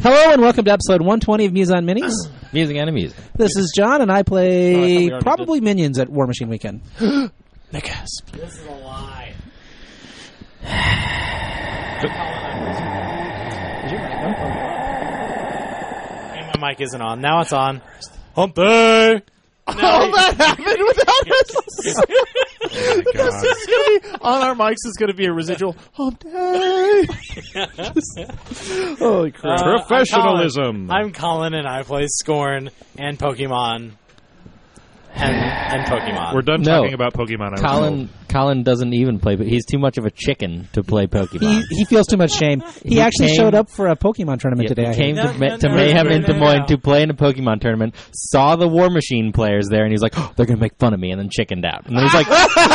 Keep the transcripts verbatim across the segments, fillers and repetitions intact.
Hello and welcome to episode one twenty of Muse on Minis. Musing and amusing. This is John and I play oh, I probably did. Minions at War Machine Weekend. Gasp. This is a lie. And my mic isn't on. Now it's on. Hump day. No, oh, that happened without us. Oh my God. This is gonna be, on our mics is going to be a residual hump day. Holy crap. Uh, Professionalism. I'm Colin. I'm Colin and I play Scorn and Pokemon. And, and Pokemon. We're done No. talking about Pokemon. I was Colin told. Colin doesn't even play, but he's too much of a chicken to play Pokemon. He he feels too much shame. He, He actually came- showed up for a Pokemon tournament Yeah, today. I he came heard. No, to, Ma- no, to no, Mayhem no, in no, Des no, Moines no. to play in a Pokemon tournament, saw the War Machine players there, and he's like, oh, they're going to make fun of me, and then chickened out. And then he's like,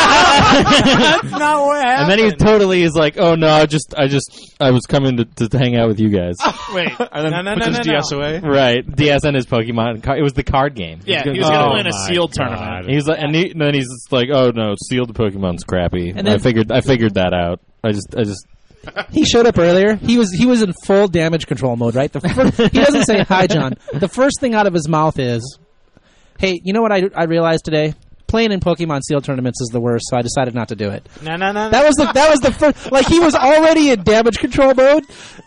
That's not what happened. and then he totally is like, oh, no, I just, I just, I was coming to, to hang out with you guys. Wait. And then No, no, puts no, his no, D S no. away. Right. D S and his Pokemon. Card, it was the card game. Yeah, gonna- he was going to Oh win a my sealed God. tournament. He's like, and, he, and then he's just like, "Oh no, sealed Pokemon's crappy." And And then- I figured, I figured that out. I just, I just, He showed up earlier. He was he was in full damage control mode, right? The first, he doesn't say hi, John. The first thing out of his mouth is, "Hey, you know what I, I realized today? Playing in Pokemon sealed tournaments is the worst, so I decided not to do it." No, no, no. That was the that was the first. Like he was already in damage control mode.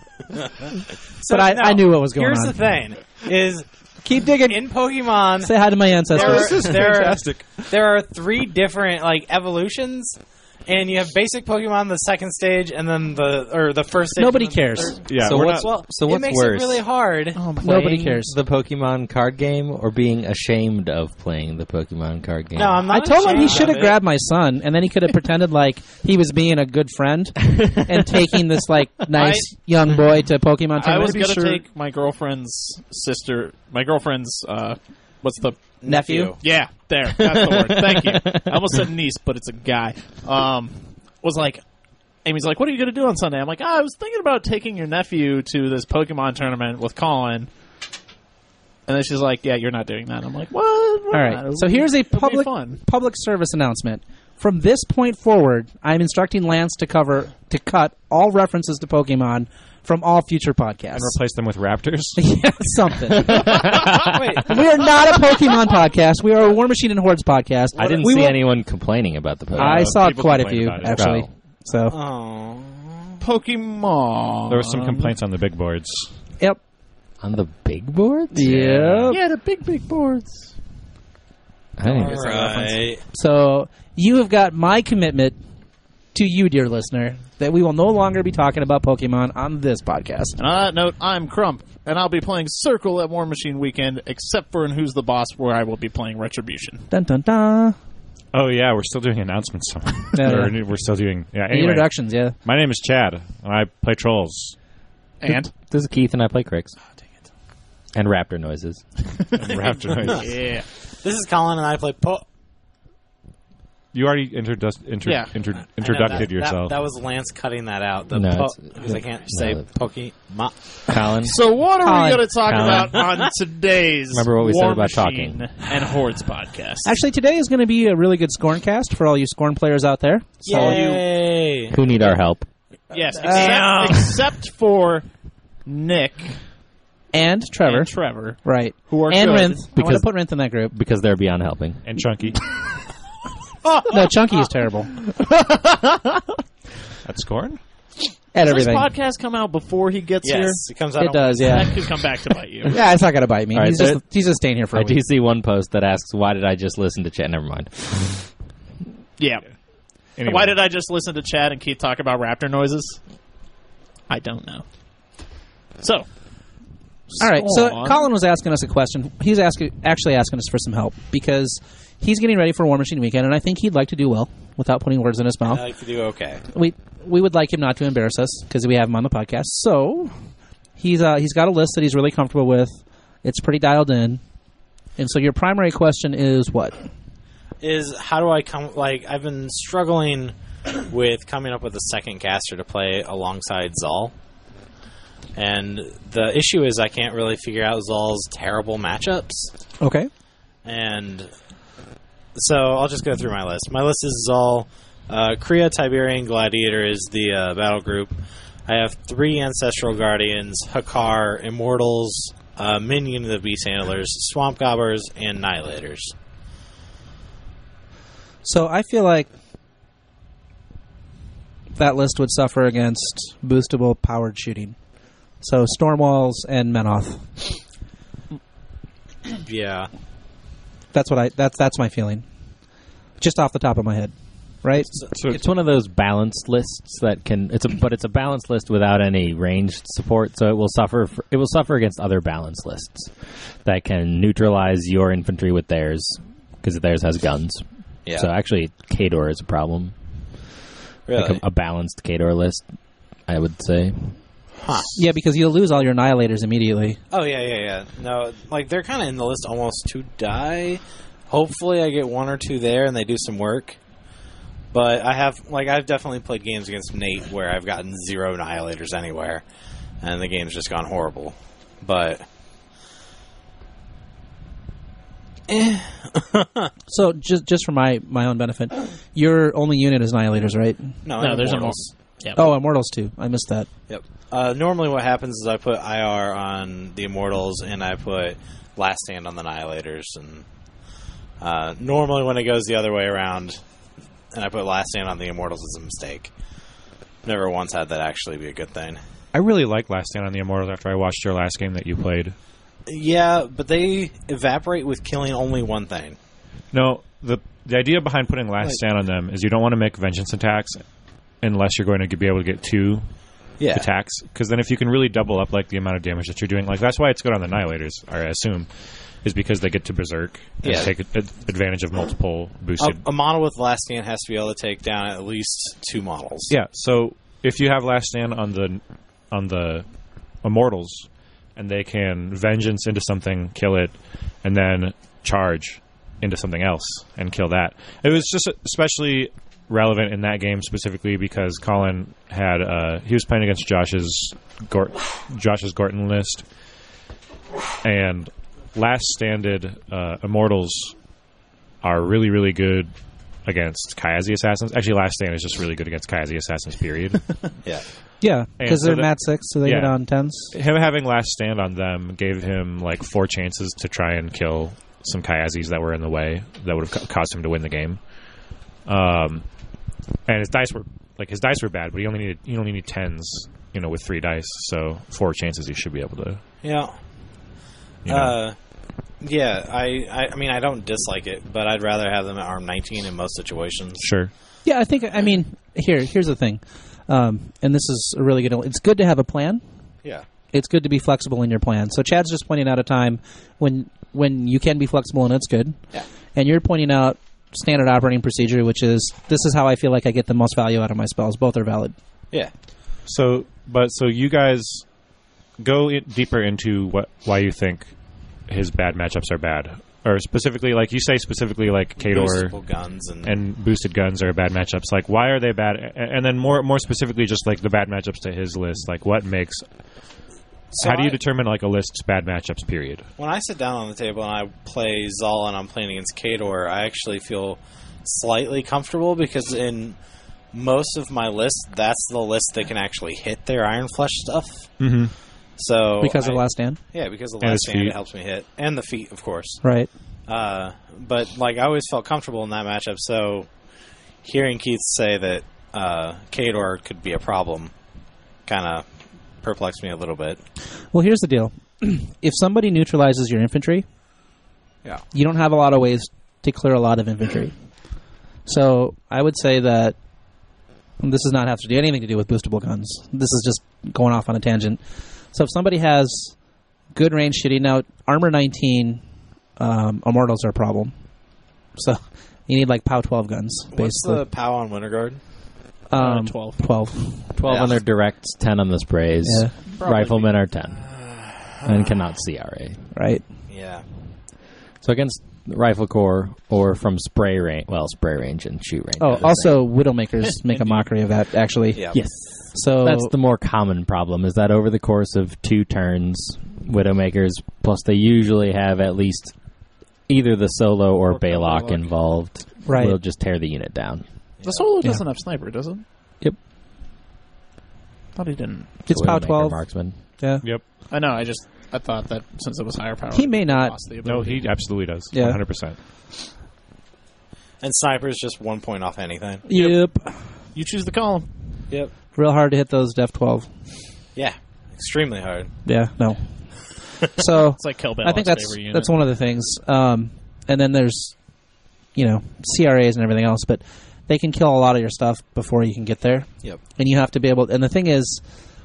So, but I, no. I knew what was going Here's on. the thing: is Keep digging. in Pokemon, Say hi to my there, ancestors. This is there, fantastic. there are three different like evolutions, and you have basic Pokemon, the second stage, and then the or the first stage. Nobody and then the cares. third. Yeah, so we're what's, not. Well, so it what's makes worse? it really hard. Nobody Playing cares. The Pokemon card game or being ashamed of playing the Pokemon card game? No, I'm not. I told him he ashamed should have of it. grabbed my son, and then he could have pretended like he was being a good friend and taking this like nice young boy to Pokemon I was tournament. going to sure- take my girlfriend's sister, my girlfriend's, uh, what's the... Nephew. Yeah, there. That's the word. Thank you. I almost said niece, but it's a guy. Um, was like... Amy's like, what are you going to do on Sunday? I'm like, oh, I was thinking about taking your nephew to this Pokemon tournament with Colin. And then she's like, yeah, you're not doing that. I'm like, what? All right. So here's a It'll be public fun. public service announcement. From this point forward, I'm instructing Lance to cover to cut all references to Pokemon from all future podcasts. And replace them with raptors. yeah, something. Wait, We are not a Pokemon podcast. We are a War Machine and Hordes podcast. I didn't we see will- anyone complaining about the Pokemon. I Uh, saw people quite a complained few about it. actually. Oh. So, oh. Pokemon. There were some complaints on the big boards. yep. On the big boards? Yep. Yeah, the big, big boards. I didn't All get right. So you have got my commitment to you, dear listener, that we will no longer be talking about Pokemon on this podcast. And on that note, I'm Crump, and I'll be playing Circle at War Machine Weekend, except for in Who's the Boss, where I will be playing Retribution. Dun dun dun. Oh yeah, we're still doing announcements. Yeah, Or yeah. we're still doing. Yeah. The Anyway, introductions, yeah. my name is Chad. And I play trolls. And? This is Keith and I play Cricks. And raptor noises. Raptor noises. Yeah. This is Colin and I play Po. You already introduced, intro, Yeah. intro, I know introduced that, yourself. That, that was Lance cutting that out. The No, po- it's- because I can't no, say it's- Pokemon. Colin. So what are Colin. we going to talk Colin. about on today's Remember what we War said about Machine talking. and Hordes podcast? Actually, today is going to be a really good Scorncast for all you Scorn players out there. So Yay! Who need our help? yes, Uh, except, except for Nick and Trevor, and Trevor, right? who are And good. Rinth. I want Because- to put Rinth in that group. Because they're beyond helping. and Chunky. No, Chunky is terrible At Scorn? at Does everything. this podcast come out before he gets Yes, here? it comes out. It on- does, yeah. That could come back to bite you. Yeah, it's not going to bite me. All right, he's so- just he's just staying here for a I do week. see one post that asks, why did I just listen to Chat? Never mind. Yeah. Anyway. Why did I just listen to Chad and Keith talk about raptor noises? I don't know. So, All right, so Scorn. Colin was asking us a question. He's asking, actually asking us for some help because he's getting ready for War Machine Weekend, and I think he'd like to do well without putting words in his mouth. I like to do okay. we we would like him not to embarrass us because we have him on the podcast. So he's uh, he's got a list that he's really comfortable with. It's pretty dialed in, and so your primary question is what? Is how do I come? Like I've been struggling with coming up with a second caster to play alongside Zal, and the issue is I can't really figure out Zal's terrible matchups. Okay. And so I'll just go through my list. My list is Zal, uh, Kriya, Tiberian, Gladiator is the uh, battle group. I have three Ancestral Guardians, Hakar, Immortals, uh, Minion of the Beast Handlers, Swamp Gobblers, and Annihilators. So I feel like that list would suffer against boostable powered shooting. So Stormwalls and Menoth. Yeah. That's what I. That's that's my feeling. Just off the top of my head, right? So It's one of those balanced lists that can. It's a but it's a balanced list without any ranged support, so it will suffer. For, it will suffer against other balanced lists that can neutralize your infantry with theirs because theirs has guns. Yeah. So actually, Khador is a problem. Really? Like a, a balanced Khador list, I would say. Huh. Yeah, because you'll lose all your Annihilators immediately. Oh, yeah, yeah, yeah. No, like, they're kind of in the list almost to die. Hopefully I get one or two there and they do some work. But I have, like, I've definitely played games against Nate where I've gotten zero Annihilators anywhere. And the game's just gone horrible. But... Eh. So just just for my, my own benefit, your only unit is Annihilators, right? No, No, and there's Immortals. Yep. Oh, Immortals too. I missed that. Yep. Uh, normally what happens is I put I R on the Immortals and I put Last Stand on the Annihilators. And uh, normally when it goes the other way around and I put Last Stand on the Immortals, it's a mistake. Never once had that actually be a good thing. I really like Last Stand on the Immortals after I watched your last game that you played. Yeah, but they evaporate with killing only one thing. No, the the idea behind putting Last Like- Stand on them is you don't want to make vengeance attacks unless you're going to be able to get two Yeah. attacks, because then if you can really double up like the amount of damage that you're doing, like that's why it's good on the Annihilators, I assume, is because they get to Berserk and Yeah. take a, a- advantage of multiple A, boosted. a model with Last Stand has to be able to take down at least two models. Yeah, so if you have Last Stand on the on the Immortals, and they can vengeance into something, kill it, and then charge into something else and kill that. It was just especially relevant in that game specifically because Colin had uh, he was playing against Josh's Gort- Josh's Gorton list, and Last Standed uh, Immortals are really really good against Kayazi Assassins. Actually, Last Stand is just really good against Kayazi Assassins. Period. Yeah. Yeah, because so they're that- mat six, so they yeah. hit on tens. Him having Last Stand on them gave him like four chances to try and kill some Kayazis that were in the way that would have ca- caused him to win the game. Um, and his dice were like his dice were bad, but he only needed he only needed tens, you know, with three dice. So four chances he should be able to. Yeah. You know. Uh, yeah, I, I, I mean, I don't dislike it, but I'd rather have them at arm nineteen in most situations. Sure. Yeah, I think. I mean, here, here's the thing, um, and this is a really good. It's good to have a plan. Yeah. It's good to be flexible in your plan. So Chad's just pointing out a time when when you can be flexible and it's good. Yeah. And you're pointing out standard operating procedure, which is this is how I feel like I get the most value out of my spells. Both are valid. Yeah. So, but so you guys go in deeper into what why you think his bad matchups are bad, or specifically, like you say, specifically like Khador Boostable guns and, and boosted guns are bad matchups. Like, why are they bad? A- And then more more specifically, just like the bad matchups to his list. Like, what makes? So how do you I- determine like a list's bad matchups? Period. when I sit down on the table and I play Zal and I'm playing against Khador, I actually feel slightly comfortable because in most of my list, that's the list that can actually hit their Iron Flesh stuff. Mm-hmm. So Because I, of Last Stand? yeah, because of And Last his Stand, feet. it helps me hit, and the feet, of course. Right. Uh, but like I always felt comfortable in that matchup. So hearing Keith say that uh, Khador could be a problem kind of perplexed me a little bit. Well, here's the deal. If somebody neutralizes your infantry, Yeah. you don't have a lot of ways to clear a lot of infantry. So I would say that and this does not have to do anything to do with boostable guns. This is just going off on a tangent. So if somebody has good range shooting, now armor nineteen, um, immortals are a problem. So you need like P O W twelve guns, basically. What's the P O W on Winter Guard? um, Uh, twelve. twelve. twelve Yeah. on their directs, ten on the sprays. Yeah. Riflemen are ten. And cannot C R A. Right? Yeah. So against Rifle Corps or from spray range, well, spray range and shoot range. Oh, are the also Widowmakers make a mockery of that, actually. Yeah. Yes. So That's the more common problem, is that over the course of two turns, Widowmakers, plus they usually have at least either the solo or, Or Baylock Baylock. involved, Right. will just tear the unit down. The solo Yeah. doesn't have sniper, does it? thought he didn't. It's POW Widowmaker twelve. marksman. Yeah. Yep. I know. I just I thought that since it was higher power, He may not. lost the No, ability. he absolutely does. Yeah. one hundred percent. And sniper's just one point off anything. Yep. You choose the column. Yep. Real hard to hit those Def twelve. Yeah. Extremely hard. Yeah, no. So It's like Kill I think that's favorite unit. that's one of the things. Um, and then there's, you know, C R As and everything else, but they can kill a lot of your stuff before you can get there. Yep. And you have to be able. And the thing is,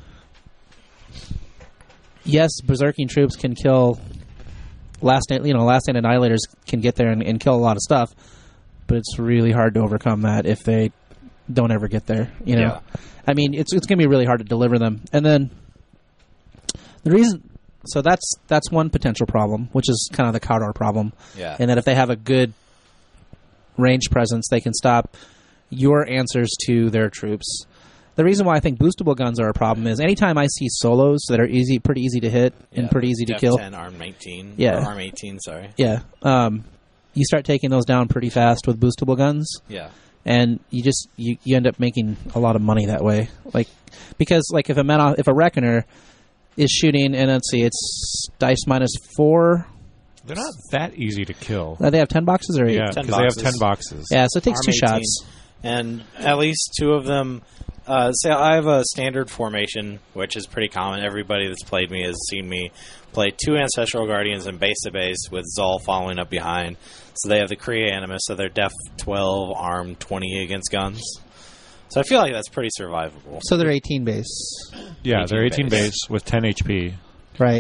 yes, berserking troops can kill. Last stand, you know, last stand annihilators can get there and, and kill a lot of stuff, but it's really hard to overcome that if they don't ever get there. You know, Yeah. I mean, it's it's gonna be really hard to deliver them. And then the reason, so that's that's one potential problem, which is kind of the Khador problem, Yeah. and that if they have a good range presence, they can stop your answers to their troops. The reason why I think boostable guns are a problem is anytime I see solos that are easy, pretty easy to hit and Yeah. pretty easy to Def kill. ten, arm nineteen. Yeah. Or arm eighteen, sorry. Yeah, um, you start taking those down pretty fast with boostable guns, Yeah. and you just you, you end up making a lot of money that way. Like because like if a men if a reckoner is shooting, and let's see, it's dice minus four. They're not that easy to kill. Uh, they have ten boxes or eight. Yeah, ten because they have boxes. ten boxes. Yeah, so it takes Arm two eighteen. shots. And at least two of them. Uh, say I have a standard formation, which is pretty common. Everybody that's played me has seen me play two Ancestral Guardians and base to base with Zol following up behind. So they have the Kree Animus, so they're Def twelve, arm twenty against guns. So I feel like that's pretty survivable. So they're eighteen base, Yeah, they're eighteen base. base with ten H P. right?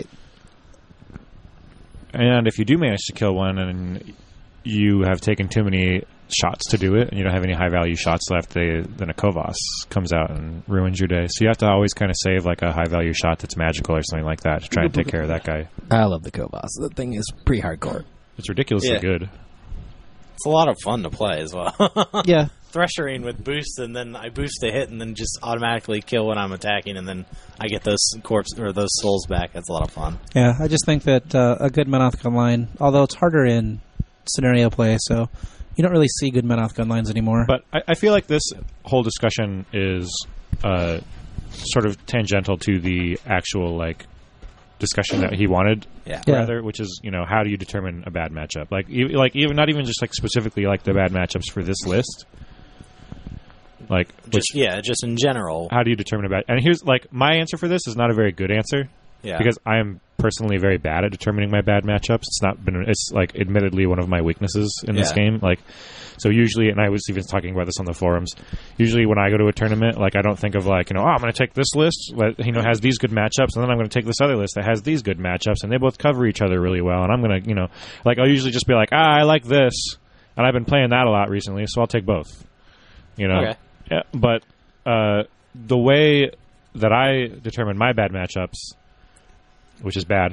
And if you do manage to kill one and you have taken too many shots to do it and you don't have any high value shots left, they, then a Kovas comes out and ruins your day. So you have to always kind of save like a high value shot that's magical or something like that to try and take care of that guy. I love the Kovas. The thing is pretty hardcore. It's ridiculously Yeah. good. It's a lot of fun to play as well. Yeah, Threshering with boost, and then I boost a hit, and then just automatically kill when I'm attacking, and then I get those corpse or those souls back. That's a lot of fun. yeah. I just think that uh, a good Menoth gun line, although it's harder in scenario play, so you don't really see good Menoth gun lines anymore. But I, I feel like this whole discussion is uh, sort of tangential to the actual like discussion that he wanted, Yeah. Yeah. rather, which is you know how do you determine a bad matchup? Like e- like even not even just like specifically like the bad matchups for this list. Like which, Just yeah, just in general. how do you determine a bad? And here's like my answer for this is not a very good answer Yeah. because I am personally very bad at determining my bad matchups. It's not been it's like admittedly one of my weaknesses in this Yeah. game. Like so usually, and I was even talking about this on the forums. Usually, when I go to a tournament, like I don't think of like you know, oh, I'm going to take this list that you know has these good matchups, and then I'm going to take this other list that has these good matchups, and they both cover each other really well. And I'm going to you know, like I'll usually just be like, ah, I like this, and I've been playing that a lot recently, so I'll take both. You know, Okay. yeah. But uh, the way that I determine my bad matchups, which is bad,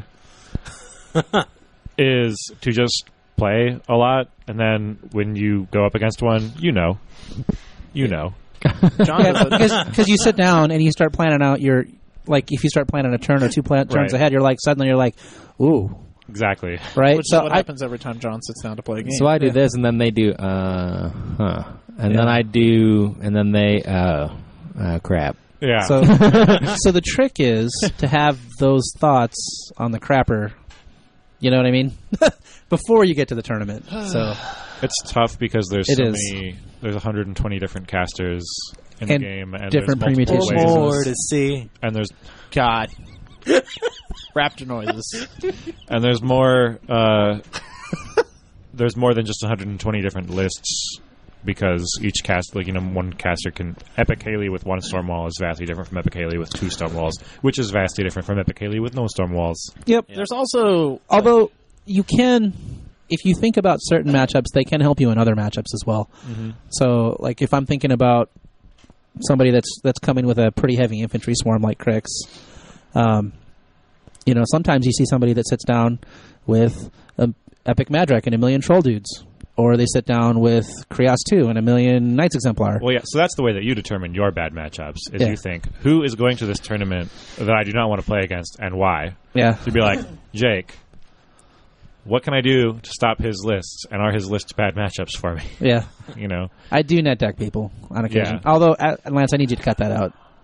is to just play a lot, and then when you go up against one, you know, you know. John yeah, does it. because because you sit down and you start planning out your like if you start planning a turn or two plan- turns Right. ahead, you're like suddenly you're like, ooh, Exactly. right? Which so is what I, happens every time John sits down to play a game. So I do Yeah. this, and then they do, uh, huh. And then Yeah. I do, and then they, uh, uh crap. Yeah. so so the trick is to have those thoughts on the crapper. You know what I mean? Before you get to the tournament. So it's tough because there's It so is. many. There's one hundred twenty different casters in And the game, and different there's multiple permutations. ways. More to see. And there's God. Raptor noises. and there's more. Uh, there's more than just one hundred twenty different lists because each cast, like you know, one caster can Epic Haley with one storm wall is vastly different from Epic Haley with two storm walls, which is vastly different from Epic Haley with no storm walls. yep. There's also Although you can, if you think about certain matchups, they can help you in other matchups as well. So, like if I'm thinking about somebody that's that's coming with a pretty heavy infantry swarm like Krix, um, you know, sometimes you see somebody that sits down with an Epic Madrak and a million Troll Dudes, or they sit down with Krios two and a million Knights Exemplar. Well, yeah. So that's the way that you determine your bad matchups. Is Yeah. you think who is going to this tournament that I do not want to play against and why. Yeah, You'd be like, Jake, what can I do to stop his lists? And are his lists bad matchups for me? yeah. You know, I do net deck people on occasion. Yeah. Although, uh, Lance, I need you to cut that out.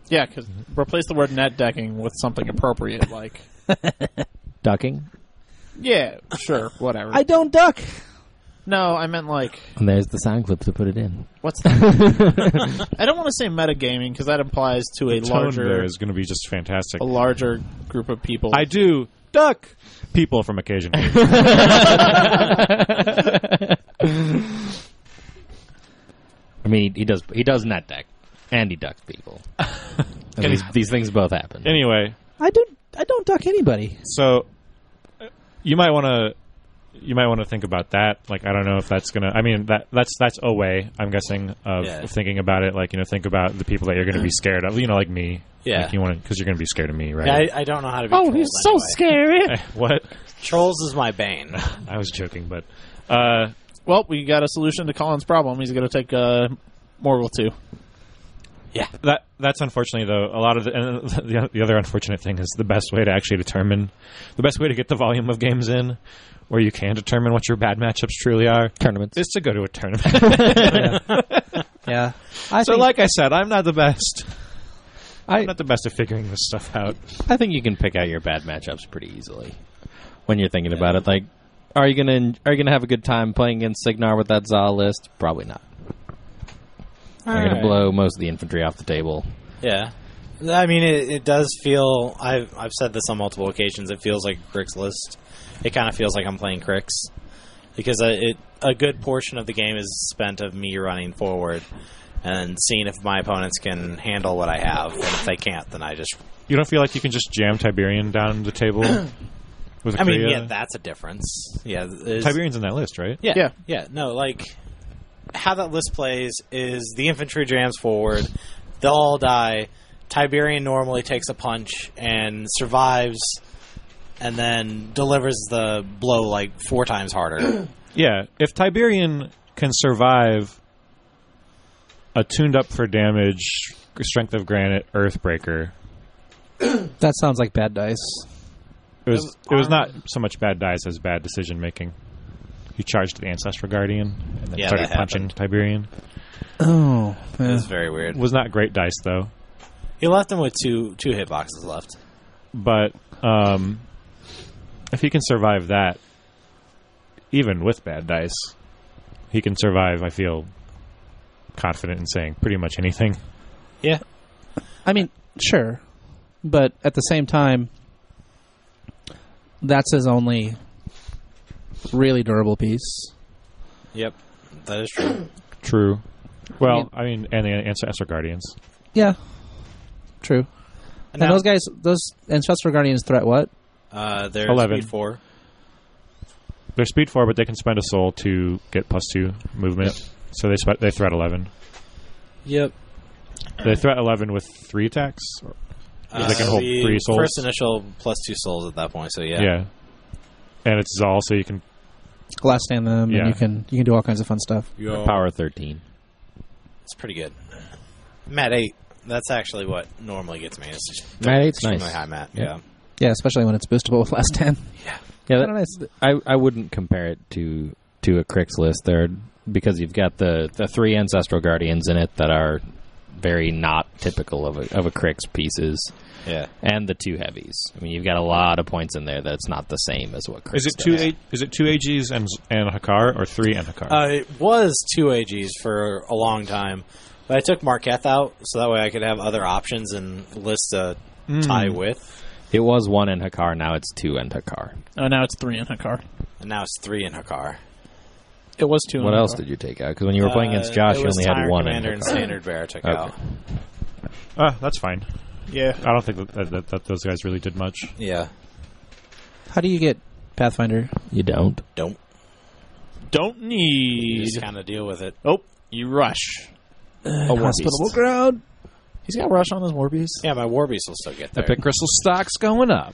Yeah, because replace the word net decking with something appropriate, like Ducking. yeah, sure, whatever. I don't duck. no, I meant like And there's the sound clip to put it in. what's that? I don't want to say metagaming because that applies to a The tone larger there is going to be just fantastic. a larger group of people. I do duck people from occasion. I mean, he does. He does net deck, and he ducks people. And these, these things both happen. Anyway, I don't. I don't duck anybody. so uh, you might want to you might want to think about that. Like, I don't know if that's gonna. I mean, that that's that's a way. I'm guessing of Yeah. thinking about it. Like, you know, think about the people that you're going to be scared of. You know, like me. Yeah. Like you want because you're going to be scared of me, right? Yeah, I, I don't know how to be oh, trolls he's so anyway. scary. What? Trolls is my bane. I was joking, but uh, Well, we got a solution to Colin's problem. He's going to take uh, Morgul two. Yeah. that that's unfortunately though a lot of the, and the the other unfortunate thing is the best way to actually determine the best way to get the volume of games in where you can determine what your bad matchups truly are Tournaments. is to go to a tournament. Yeah. I So, think, like I said, I'm not the best. I I'm not the best at figuring this stuff out. I think you can pick out your bad matchups pretty easily when you're thinking about it. Like, are you gonna are you gonna have a good time playing against Signar with that Zal list? Probably not. You're gonna Alright. blow most of the infantry off the table. Yeah. I mean, it, it does feel. I've I've said this on multiple occasions. It feels like a Crix list. It kind of feels like I'm playing Crix because I, it a good portion of the game is spent of me running forward and seeing if my opponents can handle what I have, and if they can't, then I just. You don't feel like you can just jam Tiberian down the table with a I mean, Kriya? yeah, that's a difference. Yeah, there's- Tiberian's in that list, right? Yeah, Yeah. yeah, no, like how that list plays is the infantry jams forward, they'll all die. Tiberian normally takes a punch and survives, and then delivers the blow like four times harder. Yeah. If Tiberian can survive a tuned up for damage, Strength of Granite, Earthbreaker, that sounds like bad dice. it was was it was not armed. so much bad dice as bad decision making. He charged the Ancestral Guardian and then Yeah, started that punching happened. Tiberian. Oh, It yeah. was very weird. Was not great dice though, He left him with two two hitboxes left. but um, if he can survive that, even with bad dice, he can survive. I feel confident in saying pretty much anything. Yeah, I mean, sure, but at the same time, that's his only really durable piece. yep, that is true. True. Well, I mean, and the Ancestral Guardians. Yeah, true. And Now- those guys, those Ancestral Guardians threat what? Uh, there's eleven. speed four. They're speed four, but they can spend a soul to get plus two movement. So they spe- they threat eleven. Yep. They threat eleven with three attacks. Uh, They can hold the three souls? First initial plus two souls at that point. So yeah. Yeah. And it's Zal, so you can. Last stand them, Yeah. and you can you can do all kinds of fun stuff. Power thirteen. It's pretty good. Mat eight. That's actually what normally gets me. It's just Mat eight's extremely nice. high mat. Yeah. Yeah, especially when it's boostable with last stand. Yeah, Kinda that, nice. I I wouldn't compare it to to a Crix list there because you've got the the three Ancestral Guardians in it that are very not typical of a of a Crix pieces, Yeah. and the two heavies. I mean, you've got a lot of points in there that's not the same as what Crix Is it two? does. A- is it two A Gs and and Hakar or three and Hakar? Uh, it was two A Gs for a long time, but I took Marquette out so that way I could have other options and lists to tie with. It was one in Hakar, now it's two in Hakar. Oh, now it's three in Hakar. And now it's three in Hakar. It was two. What in else Hakar. did you take out? Because when you were playing against Uh, Josh, it you was only had Tyrant one in Commander and Hakar. Standard Bearer took Okay. out. Ah, that's fine. Yeah. I don't think that, that, that, that those guys really did much. Yeah. How do you get Pathfinder? You don't. Don't. Don't You need. just kind of deal with it. Oh, you rush. Uh, war hospitable beast. ground. He's got rush on his war beast. Yeah, my War Beast will still get there. Epic Crystal stock's going up.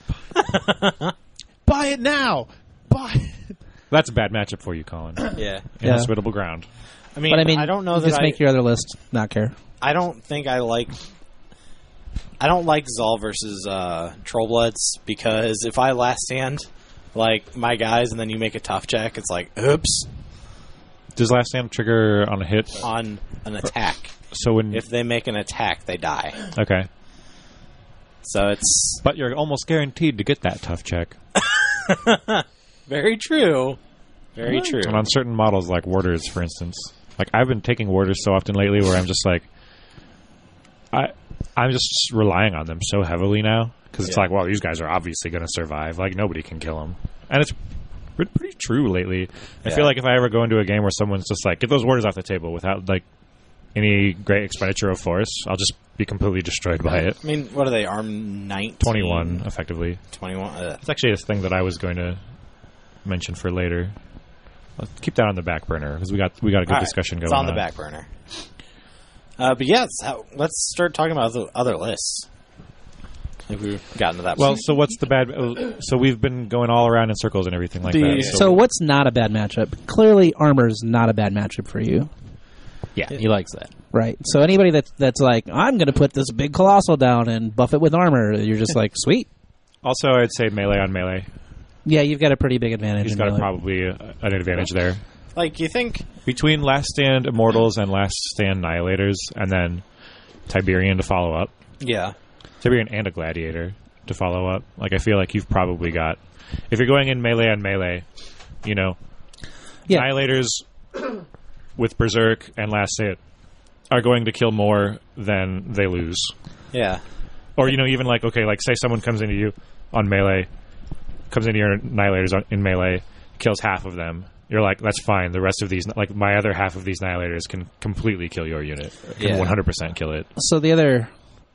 Buy it now. Buy it. That's a bad matchup for you, Colin. Yeah. Inhospitable ground. I mean, But I mean, I don't know you that just I, make your other list not care. I don't think I like. I don't like Zal versus uh, Trollbloods because if I last stand like my guys and then you make a tough check, it's like oops Does last stand trigger on a hit? on an attack. So when If they make an attack, they die. okay, So it's But you're almost guaranteed to get that tough check. very true. Very true. And on certain models, like warders, for instance, like I've been taking warders so often lately, where I'm just like, I, I'm just relying on them so heavily now because it's Yeah. like, well, these guys are obviously going to survive. Like nobody can kill them, and it's pretty, pretty true lately. I Yeah. feel like if I ever go into a game where someone's just like, get those warders off the table without like any great expenditure of force, I'll just be completely destroyed by it. I mean, what are they? Arm nineteen? twenty-one, effectively. twenty-one. Uh, It's actually a thing that I was going to mention for later. Let's keep that on the back burner because we got we got a good all right, discussion it's going on the back burner. Uh, but yeah, it's how, let's start talking about the other lists. If we've gotten to that Well, point. so what's the bad? uh, So we've been going all around in circles and everything like The- that. So what's not a bad matchup? Clearly, armor's not a bad matchup for you, Yeah, he likes that. right? So anybody that's that's like, I'm going to put this big colossal down and buff it with armor, you're just like, sweet. also, I'd say melee on melee. Yeah, you've got a pretty big advantage. He's in got melee. probably a, an advantage there like, you think... between Last Stand Immortals and Last Stand Annihilators, and then Tiberian to follow up. Yeah. Tiberian and a Gladiator to follow up. Like I feel like you've probably got, if you're going in melee on melee, you know, Yeah. Annihilators with Berserk and Last Hit are going to kill more than they lose. Yeah. Or, you know, even like, okay, like say someone comes into you on melee, comes into your Annihilators on, in melee, kills half of them. You're like, that's fine. The rest of these, like my other half of these Annihilators can completely kill your unit. Can Yeah. one hundred percent kill it. So the other,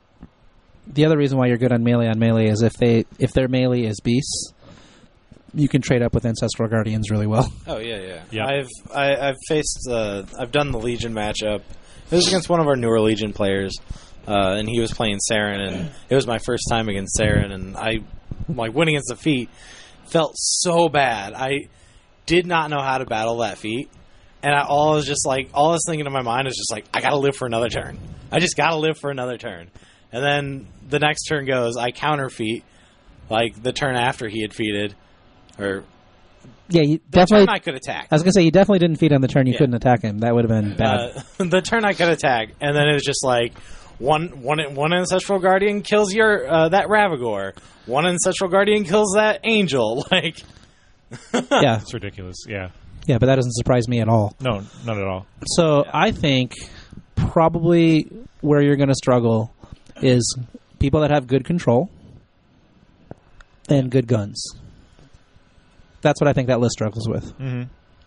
the other reason why you're good on melee on melee is if they if their melee is beasts, you can trade up with Ancestral Guardians really well. Oh, yeah, yeah. Yeah. I've I, I've faced... Uh, I've done the Legion matchup. It was against one of our newer Legion players, uh, and he was playing Saren, and it was my first time against Saren, and I, like, went against the feat. Felt so bad. I did not know how to battle that feat. And I all was just like, all I was thinking in my mind is just like, I gotta live for another turn. I just gotta live for another turn. And then the next turn goes, I counter feat, like the turn after he had feated, or Yeah, you the definitely. turn I could attack. I was gonna say you definitely didn't feed on the turn you Yeah. couldn't attack him. That would have been bad. Uh, the turn I could attack, and then it was just like one one one ancestral guardian kills your uh, that Ravagor, one ancestral guardian kills that angel. Like, yeah, It's ridiculous. Yeah. yeah, but that doesn't surprise me at all. No, not at all. So I think probably where you're going to struggle is people that have good control and good guns. That's what I think that list struggles with. Mm-hmm.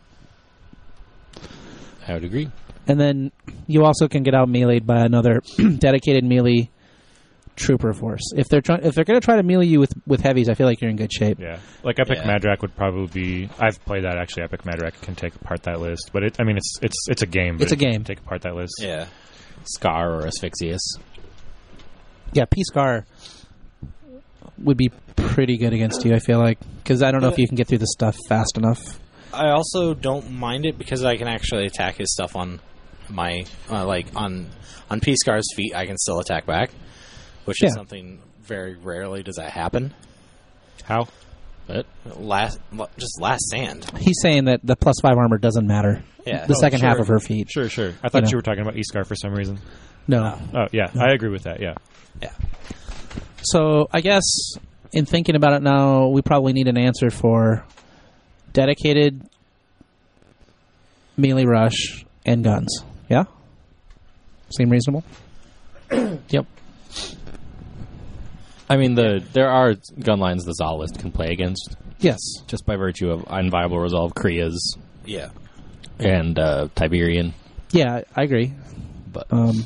I would agree. And then you also can get out meleeed by another dedicated melee trooper force. If they're trying, if they're going to try to melee you with, with heavies, I feel like you're in good shape. Yeah, like Epic Yeah. Madrak would probably be. I've played that actually. Epic Madrak can take apart that list, but it. I mean, it's it's it's a game. but It's a it can game. Take apart that list. yeah, Scar or Asphyxius. Yeah, P-Scar would be pretty good against you, I feel like. Because I don't know if you can get through the stuff fast enough. I also don't mind it because I can actually attack his stuff on my uh, like on on P-Scar's feet. I can still attack back, which Yeah. is something very rarely does that happen. How? But last, just last stand. He's saying that the plus five armor doesn't matter. Yeah. The Oh, second half sure. of her feet. Sure, sure. I thought know. you were talking about Iscar for some reason. No. Oh, yeah, I agree with that. Yeah. Yeah. So I guess in thinking about it now, we probably need an answer for dedicated melee rush and guns. Yeah? Seem reasonable? Yep. I mean, the there are gun lines the Zal list can play against Yes. just by virtue of Unviable Resolve, Kriya's, Yeah. and uh, Tiberian. Yeah, I agree. But Um,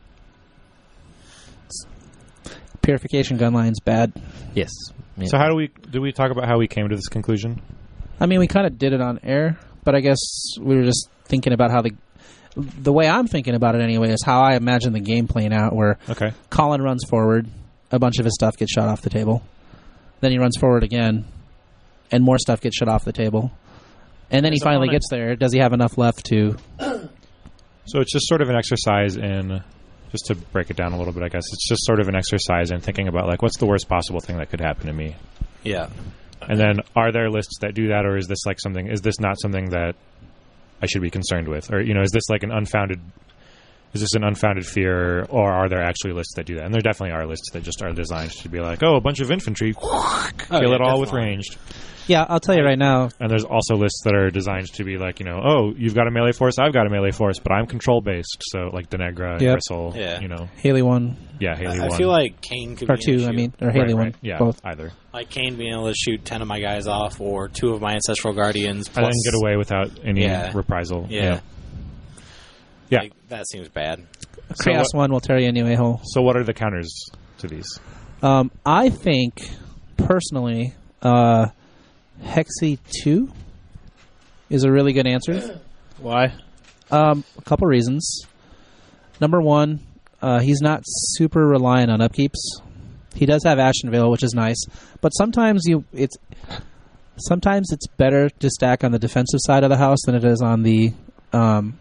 purification gun line's bad. yes. Yeah. So how do we do we talk about how we came to this conclusion? I mean, we kind of did it on air, but I guess we were just thinking about how the the way I'm thinking about it anyway is how I imagine the game playing out, where Okay. Colin runs forward, a bunch of his stuff gets shot off the table, then he runs forward again, and more stuff gets shot off the table, and then he His finally opponent- gets there. Does he have enough left to? So it's just sort of an exercise in, just to break it down a little bit, I guess it's just sort of an exercise in thinking about like what's the worst possible thing that could happen to me, Yeah. and then are there lists that do that, or is this like something? Is this not something that I should be concerned with, or you know, is this like an unfounded? is this an unfounded fear, or are there actually lists that do that? And there definitely are lists that just are designed to be like, oh, a bunch of infantry, kill Oh, it yeah, all definitely. with ranged. Yeah, I'll tell you right now. And there's also lists that are designed to be like, you know, oh, you've got a melee force, I've got a melee force, but I'm control based. So like Denegra, Yep. Bristle, Yeah. you know, Haley one yeah, Haley I one. feel like Kane could or be two. an I issue. mean, or Right, Haley one. right. Yeah, Both. either. Like Kane being able to shoot ten of my guys off, or two of my Ancestral Guardians. And then Plus, get away without any Yeah. reprisal. Yeah, Yeah. Like, that seems bad. So Chaos what- one will tear you a new a hole. So what are the counters to these? Um, I think personally, uh, Hexy two is a really good answer. Why? Um, a couple reasons. Number one, uh, he's not super reliant on upkeeps. He does have Ashen Veil, which is nice, but sometimes you it's sometimes it's better to stack on the defensive side of the house than it is on the um,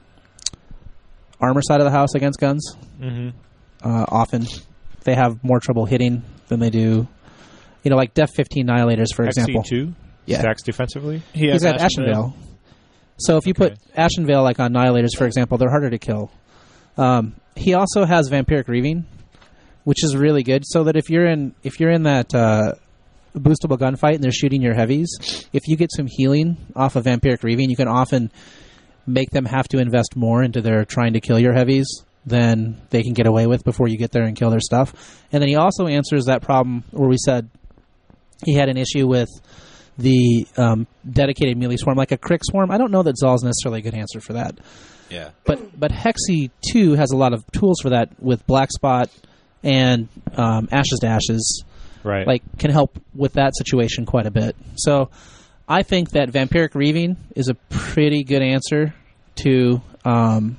armor side of the house against guns. Mm-hmm. Uh, often, they have more trouble hitting than they do. You know, like Def fifteen Annihilators, for example. two Yeah. stacks defensively. He He's has got Ashen Veil. So if you Okay. put Ashen Veil like on Annihilators, for example, they're harder to kill. Um, he also has Vampiric Reaving, which is really good. So that if you're in if you're in that uh, boostable gunfight and they're shooting your heavies, if you get some healing off of Vampiric Reaving, you can often make them have to invest more into their trying to kill your heavies than they can get away with before you get there and kill their stuff. And then he also answers that problem where we said he had an issue with the um, dedicated melee swarm, like a Crick swarm. I don't know that Zal's necessarily a good answer for that. Yeah. But but Hexy two has a lot of tools for that with Black Spot and um, Ashes to Ashes. Right. Like, can help with that situation quite a bit. So I think that Vampiric Reaving is a pretty good answer to um,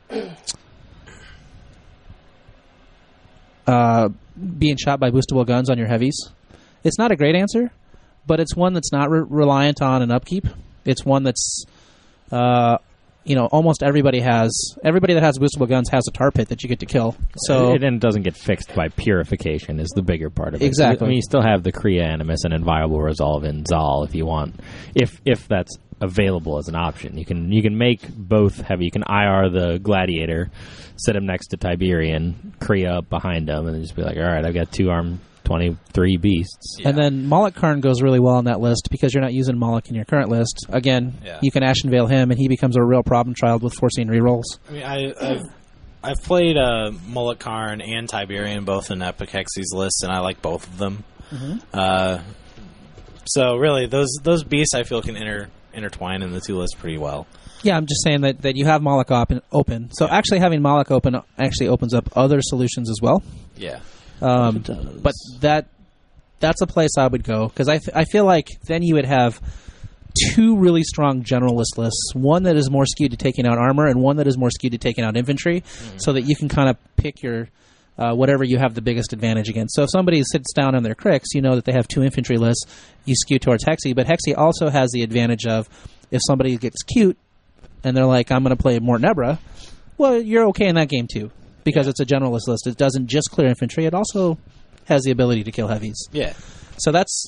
uh, being shot by boostable guns on your heavies. It's not a great answer, but it's one that's not re- reliant on an upkeep. It's one that's, uh, you know, almost everybody has. Everybody that has boostable guns has a tar pit that you get to kill. So it, it doesn't get fixed by purification is the bigger part of it. Exactly. I mean, you still have the Kriya Animus and Inviolable Resolve in Zal if you want, if if that's available as an option. You can you can make both heavy. You can I R the Gladiator, sit him next to Tiberian, Kriya up behind him, and then just be like, all right, I've got two armed twenty-three beasts. And then Moloch Karn goes really well on that list because you're not using Moloch in your current list. Again, Yeah. you can Ashen Veil him, and he becomes a real problem child with foreseen rerolls. I mean, I, I've I've played uh, Mullet Karn and Tiberian both in Epic Hexy's list, and I like both of them. Uh, so really, those those beasts I feel can inter, intertwine in the two lists pretty well. Yeah, I'm just saying that, that you have Moloch open. open. So actually having Moloch open actually opens up other solutions as well. Yeah. Um, but that that's a place I would go because I, f- I feel like then you would have two really strong generalist lists, one that is more skewed to taking out armor and one that is more skewed to taking out infantry, so that you can kind of pick your uh, whatever you have the biggest advantage against. So if somebody sits down on their Cricks, you know that they have two infantry lists, you skew towards Hexy, but Hexy also has the advantage of if somebody gets cute and they're like, I'm going to play more Nebra, well, you're okay in that game too. Because it's a generalist list. It doesn't just clear infantry. It also has the ability to kill heavies. Yeah. So that's...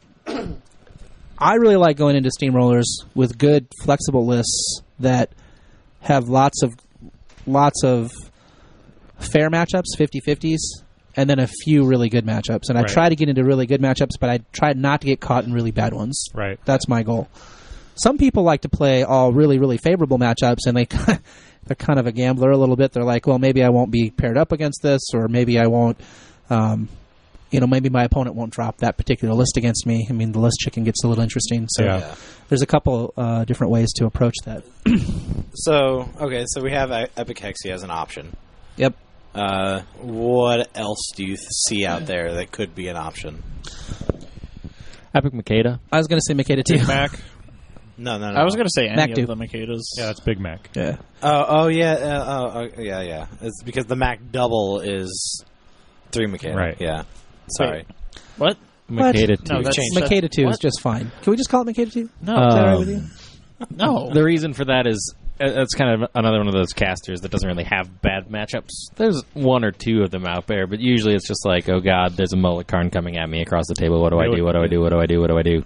I really like going into Steamrollers with good, flexible lists that have lots of lots of fair matchups, fifty-fifties, and then a few really good matchups. And I Right. try to get into really good matchups, but I try not to get caught in really bad ones. Right. That's my goal. Some people like to play all really, really favorable matchups, and they they're kind of a gambler a little bit. They're like, well, maybe I won't be paired up against this, or maybe I won't, um, you know, maybe my opponent won't drop that particular list against me. I mean, the list chicken gets a little interesting. So Yeah. Yeah. there's a couple uh, different ways to approach that. So okay, so we have E- Epic Hexy as an option. Yep. Uh, what else do you th- see out there that could be an option? Epic Makeda. I was going to say Makeda too. Big Mac. No, no, no. I was going to say any Mac of do. the Makedas. Yeah, that's Big Mac. Yeah. Oh, oh yeah, uh, oh, oh, yeah, yeah. It's because the Mac double is three Makeda. Right. Yeah. Sorry. What? Makeda two. No, that's changed. Makeda two is what? just fine. Can we just call it Makeda two? No, Uh, Is that all right with you? no. The reason for that is uh, that's kind of another one of those casters that doesn't really have bad matchups. There's one or two of them out there, but usually it's just like, oh god, there's a Mullet Karn coming at me across the table. What do I do? What do I do? What do I do? What do I do?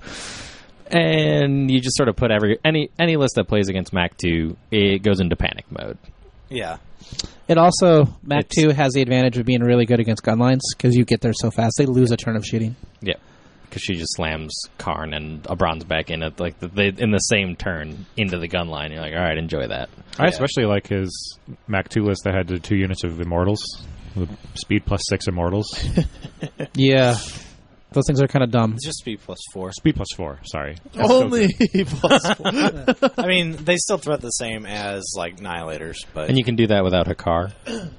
And you just sort of put every any any list that plays against Mac two, it goes into panic mode. Yeah. It also, Mac It's- two has the advantage of being really good against gun lines because you get there so fast. They lose a turn of shooting. Yeah, because she just slams Karn and a bronze back in it like the, they in the same turn into the gun line. You're like, all right, enjoy that. I especially like his Mac two list that had the two units of Immortals, with speed plus six Immortals. Yeah. Those things are kind of dumb. It's just speed plus four. Speed plus four, sorry. That's still Only good. plus four. I mean, they still threat the same as, like, Annihilators, but... And you can do that without Hakar.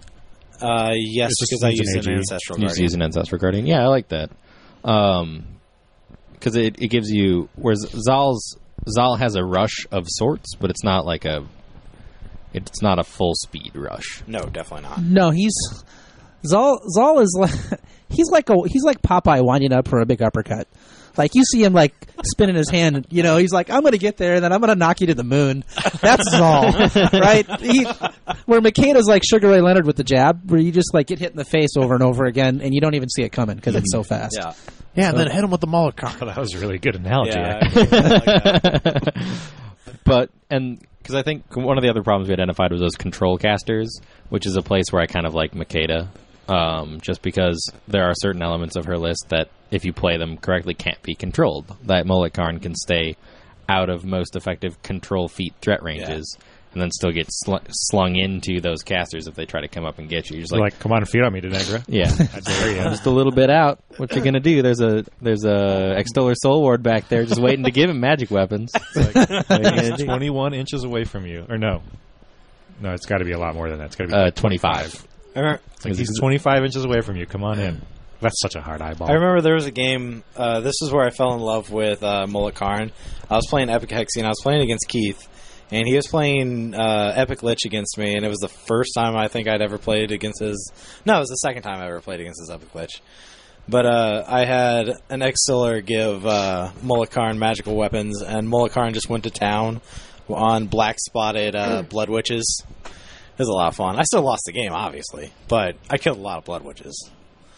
Uh, yes, It's just because I needs use an an A G. Ancestral You just Guardian. use an Ancestral Guardian. Yeah, I like that. Um, because it, it gives you... Whereas Zal's... Zal has a rush of sorts, but it's not like a... It's not a full speed rush. No, definitely not. No, he's Zal. Zal is like he's like a he's like Popeye winding up for a big uppercut. Like you see him like spinning his hand. You know, he's like, I'm going to get there, and then I'm going to knock you to the moon. That's Zal, right? He, where Makeda's like Sugar Ray Leonard with the jab, where you just like get hit in the face over and over again, and you don't even see it coming because it's so fast. Yeah. Yeah, and then hit him with the Molotov. Oh, that was a really good analogy. Yeah. actually. I really like that. But, and because I think one of the other problems we identified was those control casters, which is a place where I kind of like Makeda, um, just because there are certain elements of her list that, if you play them correctly, can't be controlled. That Mullet Karn can stay out of most effective control feat threat ranges, and then still get sl- slung into those casters if they try to come up and get you. You're just You're like, like, come on, feed on me, Denegra. yeah. I dare you. Just a little bit out. What you gonna do? There's a there's a Extoller Soul Ward back there, just waiting to give him magic weapons. What are you gonna do? twenty-one inches away from you. Or no. No, it's got to be a lot more than that. It's got to be Uh, like twenty-five. I remember, It's like he's twenty-five inches away from you. Come on in. That's such a hard eyeball. I remember there was a game, uh, this is where I fell in love with uh, Mullet Karn. I was playing Epic Hexy, and I was playing against Keith, and he was playing uh, Epic Lich against me, and it was the first time I think I'd ever played against his... No, it was the second time I ever played against his Epic Lich. But uh, I had an Extiller give uh, Mullet Karn magical weapons, and Mullet Karn just went to town on black-spotted uh, Blood Witches. It was a lot of fun. I still lost the game, obviously, but I killed a lot of Blood Witches.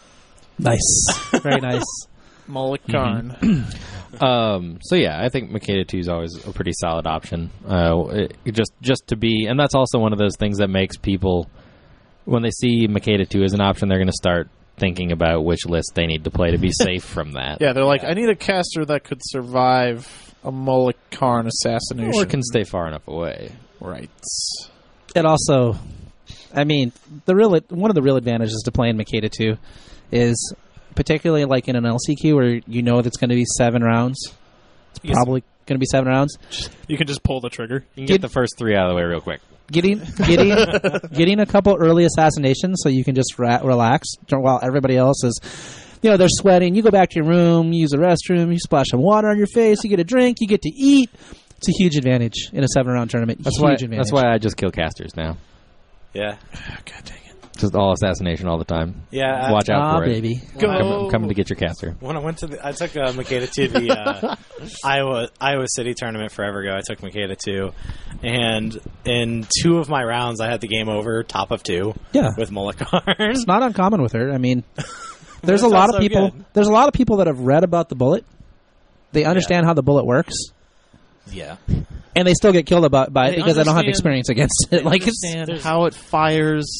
Nice, very nice. Mullet Karn. Um, so yeah, I think Makeda two is always a pretty solid option. Uh, it, it just just to be, and that's also one of those things that makes people, when they see Makeda two as an option, they're going to start thinking about which list they need to play to be safe from that. Yeah, they're like, I need a caster that could survive a Mullet Karn assassination. Or can stay far enough away. Right. It also, I mean, the real one of the real advantages to playing Makeda two is, particularly like in an L C Q where you know that's going to be seven rounds. It's Yes. probably going to be seven rounds. You can just pull the trigger. You can get the first three out of the way real quick. Getting getting getting a couple early assassinations so you can just ra- relax while everybody else is, you know, they're sweating. You go back to your room, you use the restroom, you splash some water on your face, you get a drink, you get to eat. It's a huge advantage in a seven round tournament. That's huge why. advantage. That's why I just kill casters now. Yeah. God dang it. Just all assassination all the time. Yeah. I- Watch out Ah, for it. baby. Go. I'm coming, I'm coming to get your caster. When I went to the, I took uh, Makeda to the uh, Iowa Iowa City tournament forever ago. I took Makeda two, and in two of my rounds, I had the game over, top of two, Yeah. with Mullet Karn. It's not uncommon with her. I mean, there's a That lot sounds of so people. good. There's a lot of people that have read about the bullet. They understand how the bullet works, Yeah, and they still get killed about by it They because they don't have understand- experience against it. Like it's understand how it fires,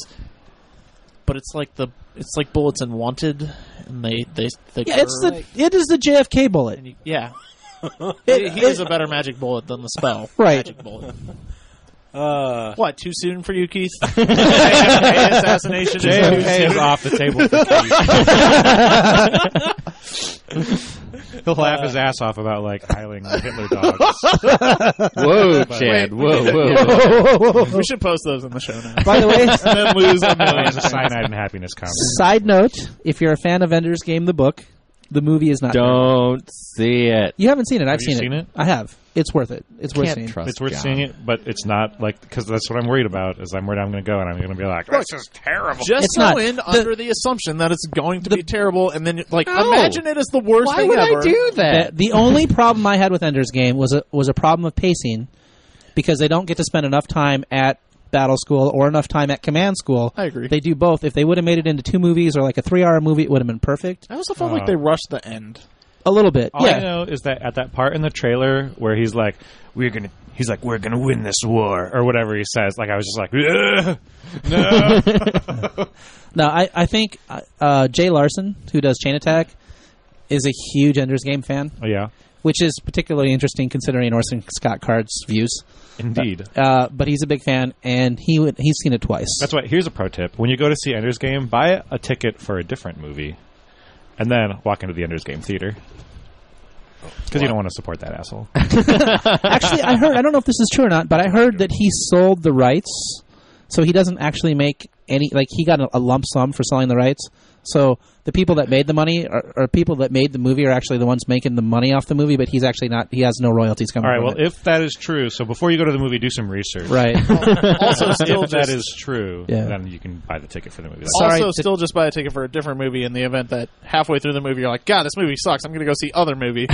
but it's like the it's like bullets in Wanted, and they they, they yeah, it's curve. the it is the J F K bullet. And you, yeah. It- he, he is it- a better magic bullet than the spell. Right. Magic bullet. uh, What? Too soon for you, Keith? J F K assassination. is J too F K is soon. off the table for Keith. He'll laugh his ass off about, like, hiling Hitler dogs. Whoa, Chad. Whoa, whoa, whoa. We should post those in the show now. By the way, And then lose a It's million. a cyanide and happiness comedy. side note: if you're a fan of Ender's Game, the book, the movie is not. Don't see it. You haven't seen it. I've Have you seen, seen it? I have. It's worth it. It's worth Can't seeing. trust It's worth John. seeing it, but it's not, like, because that's what I'm worried about, is I'm worried I'm going to go and I'm going to be like, this is terrible. Just It's go not. in The- under the assumption that it's going to be terrible, and then like No. imagine it as the worst Why thing would ever. I do The, that? the only problem I had with Ender's Game was a was a problem of pacing, because they don't get to spend enough time at Battle School or enough time at Command School. I agree. They do both. If they would have made it into two movies or like a three-hour movie, it would have been perfect. I also felt Uh, like they rushed the end. A little bit, All yeah. I know is that at that part in the trailer where he's like, "We're gonna," he's like, "We're gonna win this war," or whatever he says. Like I was just like, "Ugh, no. No, I, I think uh, Jay Larson, who does Chain Attack, is a huge Ender's Game fan, Oh, yeah, which is particularly interesting considering Orson Scott Card's views. indeed. Uh, but he's a big fan, and he would, he's seen it twice. That's why. Here's a pro tip: when you go to see Ender's Game, buy a ticket for a different movie, and then walk into the Ender's Game theater. Because you don't want to support that asshole. Actually, I heard, I don't know if this is true or not, but I heard that he sold the rights, so he doesn't actually make any, like, he got a, a lump sum for selling the rights. So the people that made the money, or, or people that made the movie, are actually the ones making the money off the movie, but he's actually not, he has no royalties coming All right. from Well, it. if that is true, so before you go to the movie, do some research. Right. Also, still If that just, is true, Yeah. then you can buy the ticket for the movie. Sorry, also to- still just buy a ticket for a different movie in the event that halfway through the movie you're like, God, this movie sucks. I'm going to go see other movie.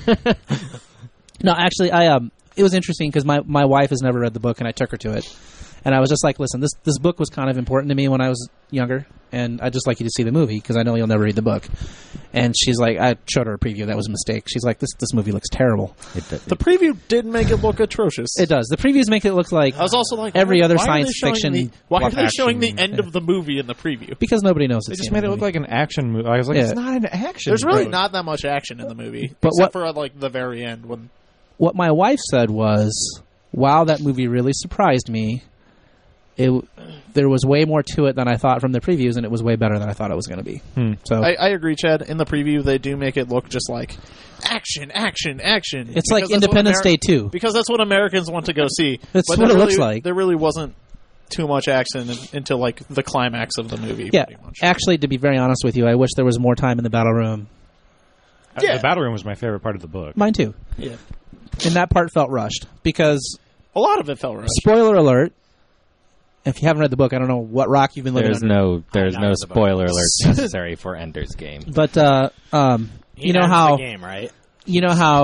No, actually, I um, it was interesting because my, my wife has never read the book, and I took her to it, and I was just like, listen, this this book was kind of important to me when I was younger, and I'd just like you to see the movie because I know you'll never read the book. And she's like, I showed her a preview. That was a mistake. She's like, this this movie looks terrible. It, it, The preview did make it look atrocious. It does. The previews make it look like I was also like, every why- other why are they science showing fiction The, why are plot they showing the action? end of the movie in the preview? because nobody knows They it's just the made end it of look the like an action movie. I was like, Yeah. it's not an action. There's really movie. not that much action in the movie, But except what- for uh, like the very end when. movie. What my wife said was, wow, that movie really surprised me. It w- there was way more to it than I thought from the previews, and it was way better than I thought it was going to be. Hmm. So I, I agree, Chad. In the preview, they do make it look just like action, action, action. it's Because like that's what Independence Ameri- Day two. Because that's what Americans want to go see. That's But what there it looks really- like. There really wasn't too much action in, until like the climax of the movie. Yeah, pretty much. actually, to be very honest with you, I wish there was more time in the battle room. Uh, Yeah. The battle room was my favorite part of the book. Mine too. Yeah. And that part felt rushed because, A lot of it felt rushed. spoiler alert, if you haven't read the book, I don't know what rock you've been living there's under. no there's not no in the book. spoiler alert necessary for Ender's Game. But uh, um, He you know ends how the game, right? you know how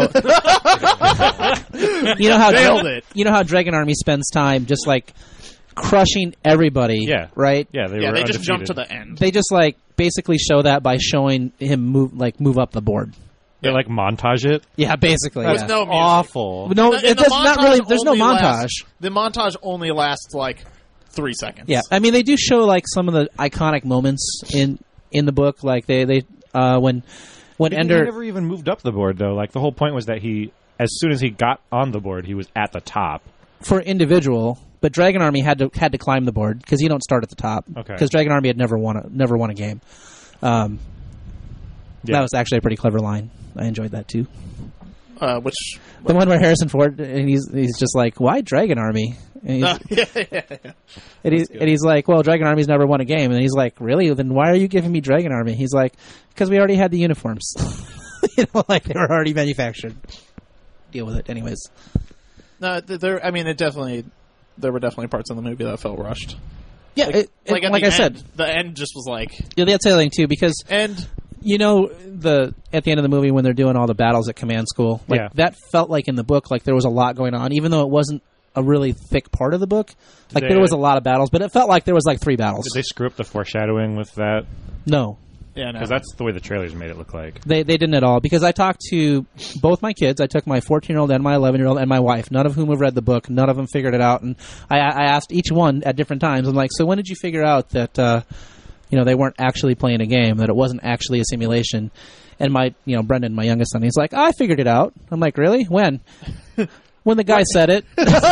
you know how Nailed it. you know how Dragon Army spends time just like crushing everybody. Yeah. Right. Yeah, they Yeah, were they just undefeated. jumped to the end. They just like basically show that by showing him move like move up the board. They like montage it. Yeah, basically. There's yeah. no music. Awful. no, And the- it and the does not montage really. There's no only montage. lasts- the montage only lasts like three seconds. Yeah, I mean they do show like some of the iconic moments in in the book, like they they uh, when when He Ender. never even moved up the board though. Like the whole point was that he, as soon as he got on the board, he was at the top. For individual, but Dragon Army had to had to climb the board because you don't start at the top. Okay. Because Dragon Army had never won a never won a game. Um, Yeah. That was actually a pretty clever line. I enjoyed that too. Uh, which. The one where Harrison Ford and he's he's just like, why Dragon Army? And he's, yeah, yeah, yeah. and, he's, and he's like, well, Dragon Army's never won a game. And he's like, really? Then why are you giving me Dragon Army? He's like, because we already had the uniforms. You know, like they were already manufactured. Deal with it, anyways. No, th- there. I mean, it definitely. There were definitely parts in the movie that felt rushed. Yeah, Like, it, it- like, like, at I the said, end, the end just was like. yeah, that's the other thing too, because And you know the at the end of the movie when they're doing all the battles at command school, like Yeah. that felt like in the book like there was a lot going on, even though it wasn't a really thick part of the book. Like they- there was a lot of battles, but it felt like there was like three battles. Did they screw up the foreshadowing with that? No, yeah, no. Because that's the way the trailers made it look like. they they didn't at all. Because I talked to both my kids. I took my fourteen year old and my eleven year old and my wife. None of whom have read the book. None of them figured it out. And I, I asked each one at different times. I'm like, so when did you figure out that uh, you know they weren't actually playing a game, that it wasn't actually a simulation? And my, you know, Brendan, my youngest son, he's like, I figured it out. I'm like, really? When? When the guy said it.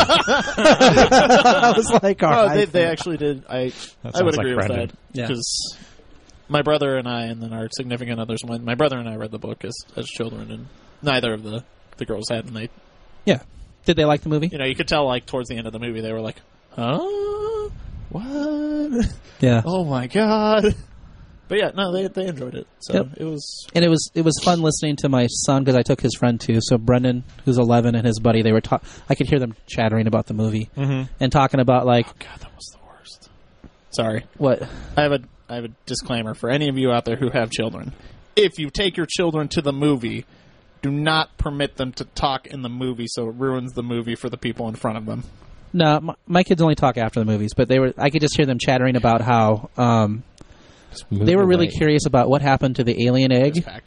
I was like, all No, right. they, they actually did. I That I would sounds like agree with Brendan. that Yeah. because my brother and I, and then our significant others, my, my brother and I read the book as as children, and neither of the the girls had, and they, Yeah. Did they like the movie? you know, you could tell like towards the end of the movie they were like, huh, what? Yeah. Oh my god! But yeah, no, they they enjoyed it, so Yep. it was. And it was it was fun listening to my son because I took his friend too. So Brendan, who's eleven, and his buddy, they were ta- I could hear them chattering about the movie Mm-hmm. and talking about like God, that was the worst. Sorry, what. I have a I have a disclaimer for any of you out there who have children. If you take your children to the movie, do not permit them to talk in the movie, so it ruins the movie for the people in front of them. No, my, my kids only talk after the movies, but they were. I could just hear them chattering about how um, they were really curious about what happened to the alien egg. It's fact.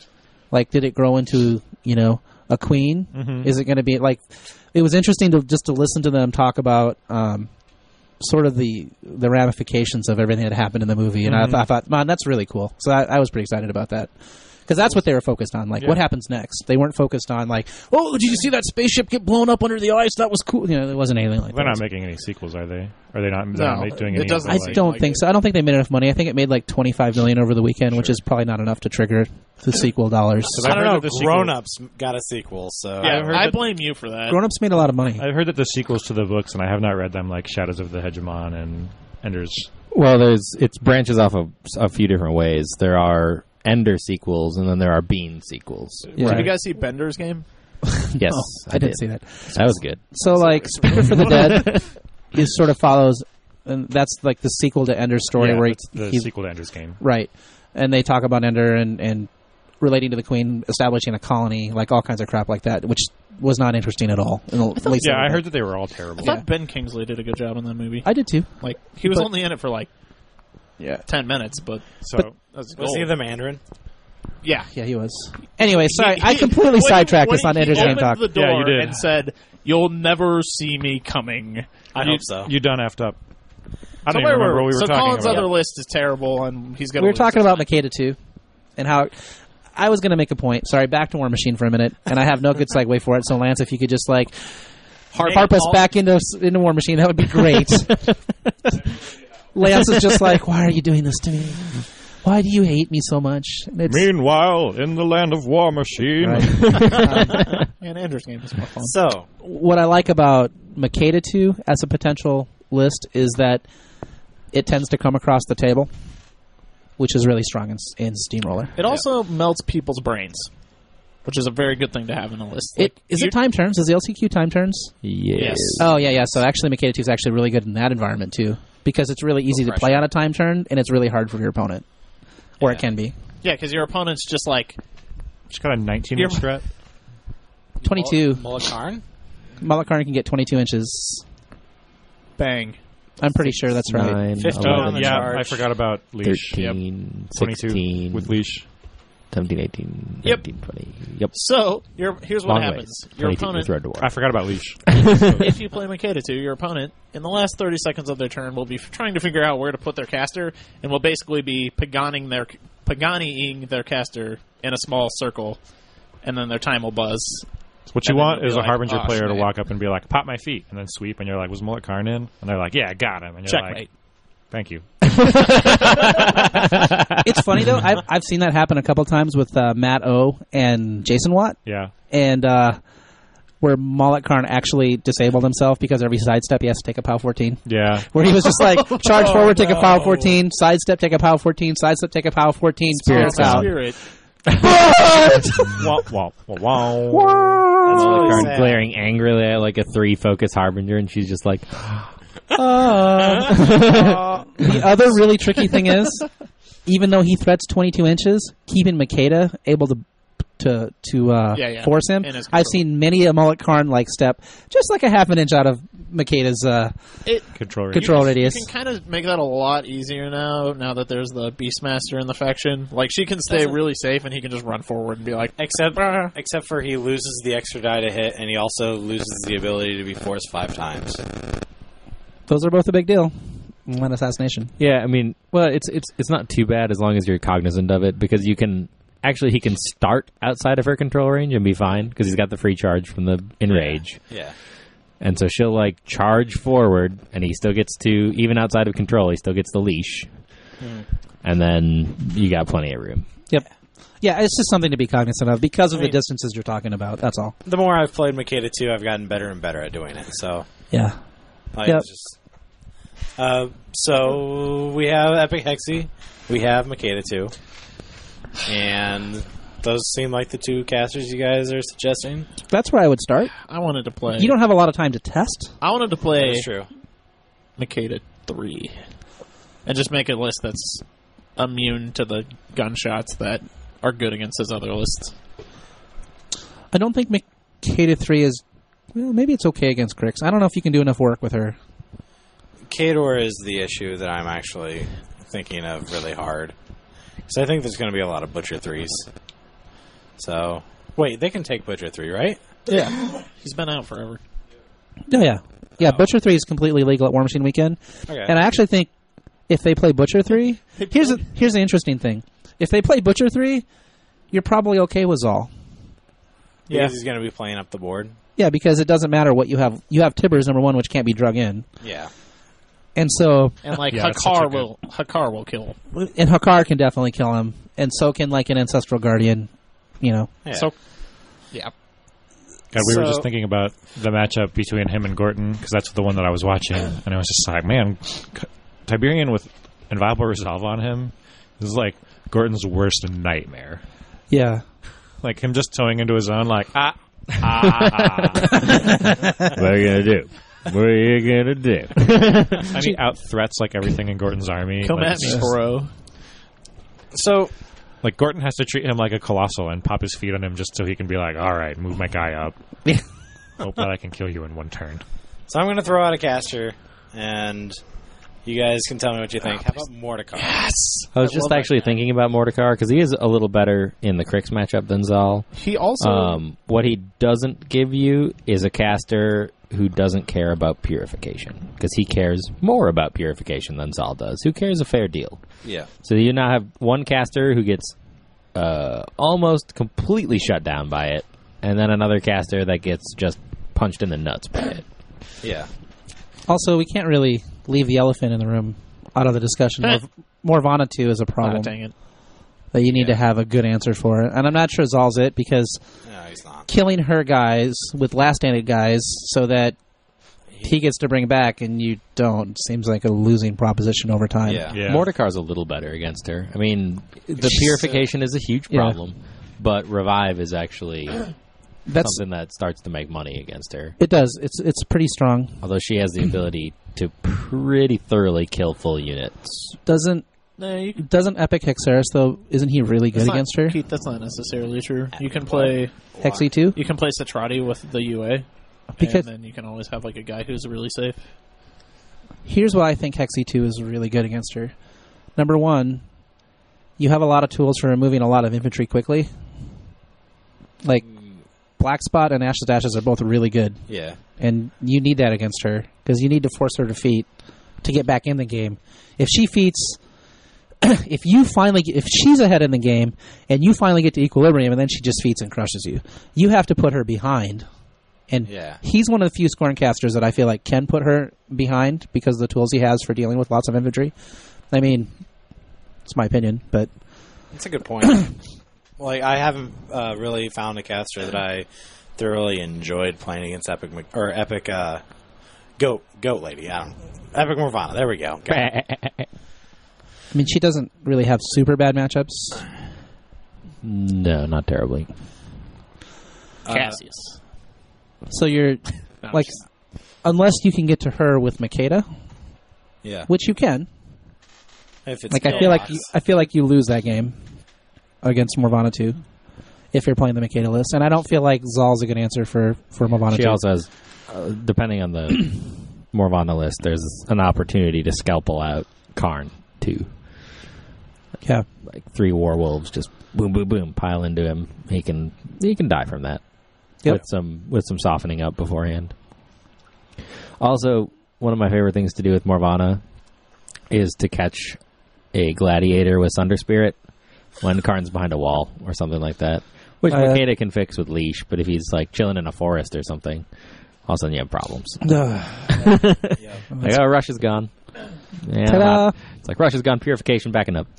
Like, did it grow into, you know, a queen? Mm-hmm. Is it going to be like? It was interesting to just to listen to them talk about um, sort of the the ramifications of everything that happened in the movie, and Mm-hmm. I, th- I thought, man, that's really cool. So I, I was pretty excited about that. Because that's what they were focused on. Like, Yeah. what happens next? They weren't focused on, like, oh, did you see that spaceship get blown up under the ice? That was cool. You know, it wasn't anything like They're that. not making any sequels, are they? Are they not, they're No, not ma- doing it any? doesn't I of the, like, don't like think it. so. I don't think they made enough money. I think it made like twenty-five million over the weekend, which is probably not enough to trigger the sequel dollars. I I don't heard know. that the sequel- Grown Ups got a sequel, so Yeah, heard I that- blame you for that. Grown Ups made a lot of money. I've heard that the sequels to the books, and I have not read them, like Shadows of the Hegemon and Ender's. Well, there's it branches off of a few different ways. There are Ender sequels, and then there are Bean sequels. Yeah. Did you guys see Bender's game? Yes, Oh, I didn't see that. That was good. So, like, Speaker for the Dead is sort of follows, and that's like the sequel to Ender's story, Yeah, where that's the he, sequel to Ender's Game. right, and they talk about Ender and and relating to the Queen, establishing a colony, like all kinds of crap like that, which was not interesting at all. In the late Yeah, I seventies. heard that they were all I terrible. thought Ben Kingsley did a good job in that movie. I did too. Like he was But- only in it for like Yeah, ten minutes, but So but- that's was he the Mandarin? yeah. yeah, he was. Anyway, sorry, He- I he- completely when- sidetracked when this on he Ender's Game opened talk. the door Yeah, you did. and said, "You'll never see me coming." I you, hope so. You done effed up. I don't So even where remember were what we were so talking Colin's about. other list is terrible, and he's going. We were talking about Makeda two, and how I was going to make a point. Sorry, back to War Machine for a minute, and I have no good segue for it. So, Lance, if you could just like harp, harp us all- back into into War Machine, that would be great. Lance is just like, why are you doing this to me? Why do you hate me so much? And it's- Meanwhile, in the land of War Machine, Right. And Ender's Game is more fun. So What I like about Makeda two as a potential list is that it tends to come across the table, which is really strong in, in Steamroller. It also melts people's brains, which is a very good thing to have in a list. It, Like, is you- it time turns? Is the L C Q time turns? Yes. Oh, yeah, yeah. So actually, Makeda two is actually really good in that environment, too. Because it's really easy to play on a time turn, and it's really hard for your opponent. Or it Yeah. can be. Yeah, because your opponent's just like, she's got a nineteen inch You're- strat. twenty-two. Mullikarn? Malakarn can get twenty-two inches. bang. I'm pretty sure that's right. Nine, fifteen Oh, on the yeah, charge. I forgot about leash. thirteen, twenty-two sixteen, with leash. seventeen, eighteen, Yep. nineteen, twenty. Yep. So your here's what Long happens. ways. Your twenty-two opponent, with Red Dwarf. I forgot about leash. if you play Makeda two, your opponent in the last thirty seconds of their turn will be f- trying to figure out where to put their caster, and will basically be paganing their paganying their caster in a small circle, and then their time will buzz. What you And then want you'll is be a like, Harbinger "Oh, player to shit." walk up and be like, "Pop my feet," and then sweep, and you're like, "Was Mullet Karn in?" And they're like, "Yeah, I got him." And you're Checkmate. like, "Thank you." It's funny, though. I've, I've seen that happen a couple times with uh, Matt O and Jason Watt. Yeah. And uh, where Mullet Karn actually disabled himself because every sidestep he has to take a POW fourteen. Yeah. Where he was just like, charge forward, take a POW fourteen, sidestep, take a POW fourteen, sidestep, take a POW fourteen, spirit Spirit out. Spirit. Wah, wah, wah, wah. That's really Karn sad. glaring angrily at like a three focus Harbinger, and she's just like, The other really tricky thing is, even though he threats twenty-two inches, keeping Makeda able to to to uh, Yeah, yeah. force him. In his I've control. seen many a Mullet Karn like step just like a half an inch out of Makeda's uh, It, Control. control you radius. can kind of make that a lot easier now. Now that there's the Beastmaster in the faction, like she can stay Doesn't- really safe, and he can just run forward and be like, Except, "Ah." except for he loses the extra die to hit, and he also loses the ability to be forced five times. Those are both a big deal. One assassination. yeah. I mean, well, it's it's it's not too bad as long as you're cognizant of it, because you can actually he can start outside of her control range and be fine because he's got the free charge from the enrage. Yeah. And so she'll like charge forward, and he still gets to, even outside of control, he still gets the leash. And then you got plenty of room. Yep. Yeah, it's just something to be cognizant of because of I mean- the distances you're talking about. That's all. The more I've played Makeda two, I've gotten better and better at doing it. So, Yeah. like, Yep. it's just. Uh, so we have Epic Hexy, we have Makeda two, and those seem like the two casters you guys are suggesting. That's where I would start. I wanted to play. You don't have a lot of time to test. I wanted to play That's true. Makeda three, and just make a list that's immune to the gunshots that are good against his other lists. I don't think Makeda three is... Well, maybe it's okay against Crix. I don't know if you can do enough work with her. Kador is the issue that I'm actually thinking of really hard. Because I think there's going to be a lot of Butcher threes. So, wait, they can take Butcher three, right? Yeah. He's been out forever. Oh, yeah. Yeah, Butcher three is completely legal at War Machine Weekend. Okay. And I actually think if they play Butcher three, here's a, here's the interesting thing. If they play Butcher three, you're probably okay with Zal. Because Yeah. he's going to be playing up the board. Yeah, because it doesn't matter what you have. You have Tibbers, number one, which can't be drug in. Yeah. And so, And like Yeah, it's such a Hakar good- will Hakar will kill. and Hakar can definitely kill him, and so can like an Ancestral Guardian, you know. Yeah. So yeah. God, we were So- just thinking about the matchup between him and Gorton because that's the one that I was watching, and I was just like, man, C- Tiberian with Inviolable Resolve on him is like Gorton's worst nightmare. Yeah. Like him just towing into his own, like ah, ah. What are you gonna do? What are you gonna do? and he out threats like everything in Gorton's army. Come like, at me, bro. So, Like Gorton has to treat him like a colossal and pop his feet on him just so he can be like, all right, move my guy up. Hope that I can kill you in one turn. so I'm going to throw out a caster, and you guys can tell me what you think. How about Mordecai? Yes. I was just actually thinking about Mordekar because he is a little better in the Crix matchup than Zal. He also Um, what he doesn't give you is a caster who doesn't care about purification because he cares more about purification than Zal does. Who cares a fair deal? Yeah. So you now have one caster who gets uh, almost completely shut down by it, and then another caster that gets just punched in the nuts by it. Yeah. Also, we can't really leave the elephant in the room out of the discussion. Mor- Morvana two is a Ah, problem dang it. that you need Yeah. to have a good answer for. And I'm not sure Zal's it because No, he's not. killing her guys with last-handed guys so that he gets to bring back and you don't seems like a losing proposition over time. Yeah. Yeah. Mordekar's a little better against her. I mean, the She's, purification is a huge Yeah. problem, but revive is actually That's something that starts to make money against her. it does. It's it's pretty strong. Although she has the ability to pretty thoroughly kill full units. Doesn't No, you can, doesn't Epic Hexeris though? Isn't he really good that's not- against her? Keith, that's not necessarily true. You can play Hexy two you can play Satrati with the U A, because and then you can always have like a guy who's really safe. here's why I think Hexy two is really good against her. Number one, you have a lot of tools for removing a lot of infantry quickly. Like Black Spot and Ashes Ashes are both really good, Yeah. and you need that against her because you need to force her to feat to get back in the game. If she feats, if you finally, get, if she's ahead in the game and you finally get to equilibrium and then she just feats and crushes you, you have to put her behind. And Yeah. he's one of the few scorn casters that I feel like can put her behind because of the tools he has for dealing with lots of infantry. I mean, it's my opinion, but That's a good point. Like, I haven't uh, really found a caster that I thoroughly enjoyed playing against Epic Mc- or Epic uh, Goat Goat Lady. I don't Epic Morvana. There we go. Got it. I mean, she doesn't really have super bad matchups. No, not terribly. Uh, Cassius. So you're No, like, she's- unless you can get to her with Makeda, Yeah. which you can. If it's Like I feel like you, I feel like you lose that game against Morvana two if you're playing the Makeda list, and I don't feel like Zal's a good answer for for Morvana She two. also has, uh, depending on the Morvana list, there's an opportunity to scalpel out Karn, too. Yeah, Like three Warwolves just boom, boom, boom, pile into him. He can he can die from that Yep. with some with some softening up beforehand. Also, one of my favorite things to do with Morvana is to catch a gladiator with Sunder Spirit when Karn's behind a wall or something like that. Which Uh, Makeda can fix with Leash, but if he's like chilling in a forest or something, all of a sudden you have problems. Like, oh, Rush is gone. Yeah, Ta-da! not- it's like Rush is gone, purification backing up.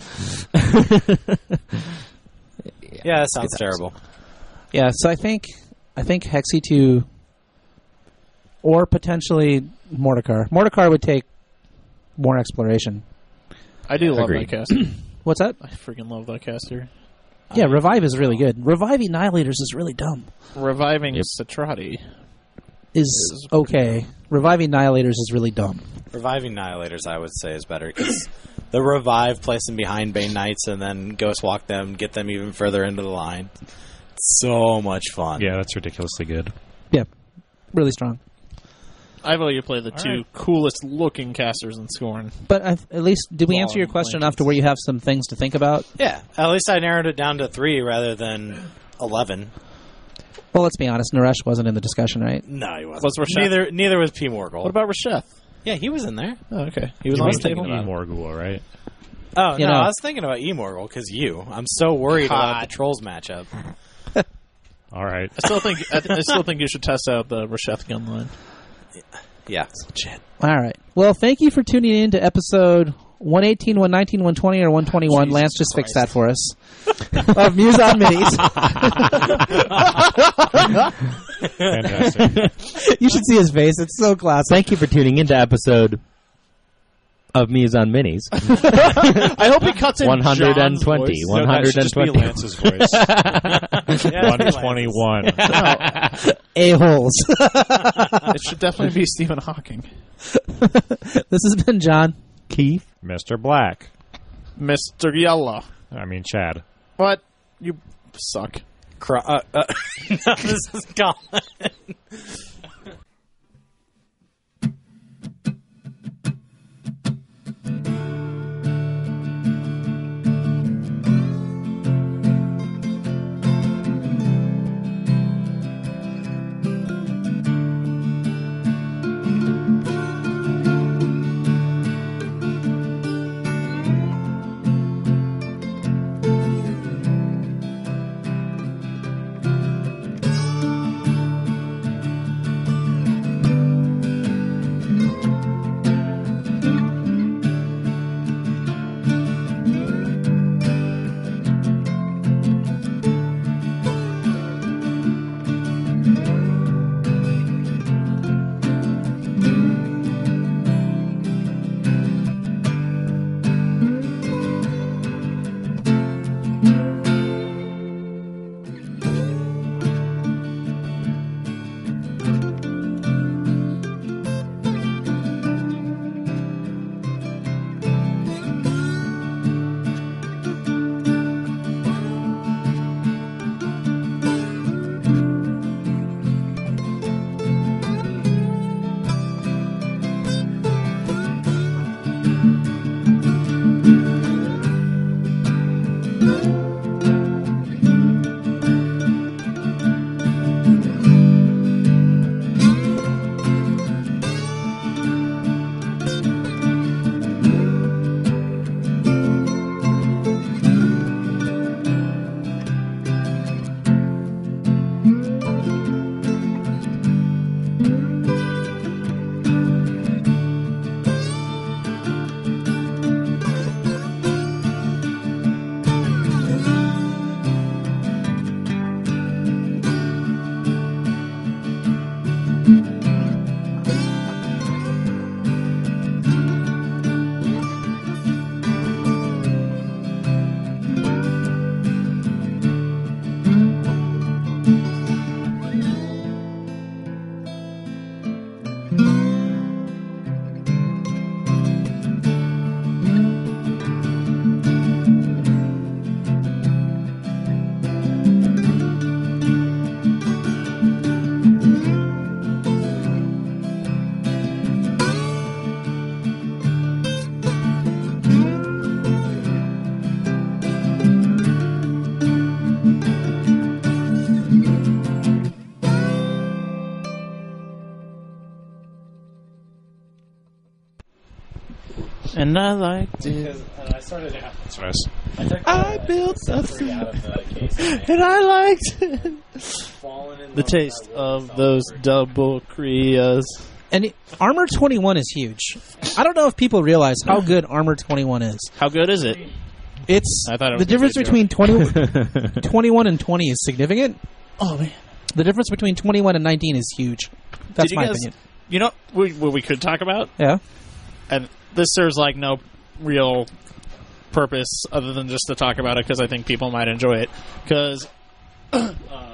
Yeah, that sounds terrible. yeah. So I think I think Hexy two or potentially Mordekar. Mordekar would take more exploration. I do love Agreed. that caster. What's that? I freaking love that caster. Yeah, Revive is really good. Reviving Annihilators is really dumb. Reviving Yep. Satrati. Is Is pretty okay. Reviving Annihilators is really dumb. Reviving Annihilators, I would say, is better because the revive, place them behind Bane Knights, and then Ghost Walk them, get them even further into the line. So much fun. Yeah, that's ridiculously good. Yeah, really strong. I vote you play the two right. coolest looking casters in Scorn. But I, at least, did we Well, answer your I'm question blanking. enough to where you have some things to think about? Yeah, at least I narrowed it down to three rather than eleven. Well, let's be honest. Naresh wasn't in the discussion, right? No, he wasn't. Was Rasheth? Neither neither was P. Morgul. What about Rasheth? Yeah, he was in there. Oh, okay. He was You on mean the table. about it. Morgul, right? Oh, You no, know. I was thinking about E. Morgul because you. I'm so worried about the Trolls matchup. All right. I still think I, th- I still think you should test out the Rasheth gun line. Yeah, it's legit. All right. Well, thank you for tuning in to episode one eighteen, one nineteen, one twenty, or one twenty-one. Jesus Lance just Christ. fixed that for us. Of Muse on Minis. Fantastic. You should see his face. It's so classic. Thank you for tuning into episode of Muse on Minis. I hope he cuts in one hundred John's twenty. voice. No, that should just be one hundred twenty. Lance's voice. one twenty-one. A-holes. It should definitely be Stephen Hawking. This has been John. Keith. Mister Black. Mister Yellow. I mean, Chad. What? You suck. Cro- uh, uh, no, this is Colin. And I liked it. I started out. That's nice. I, took I the, built the something. three out of the case and And I liked it. I fallen in The love taste with my will of fell those apart. double Krias. And it- Armor twenty-one is huge. I don't know if people realize how good Armor twenty-one is. How good is it? It's I thought it the was difference gonna be a between twenty, twenty-one and twenty is significant. Oh, man. The difference between twenty-one and nineteen is huge. That's Did you my guys- opinion. You know we, what we could talk about? Yeah. And this serves like no real purpose other than just to talk about it because I think people might enjoy it. Because uh,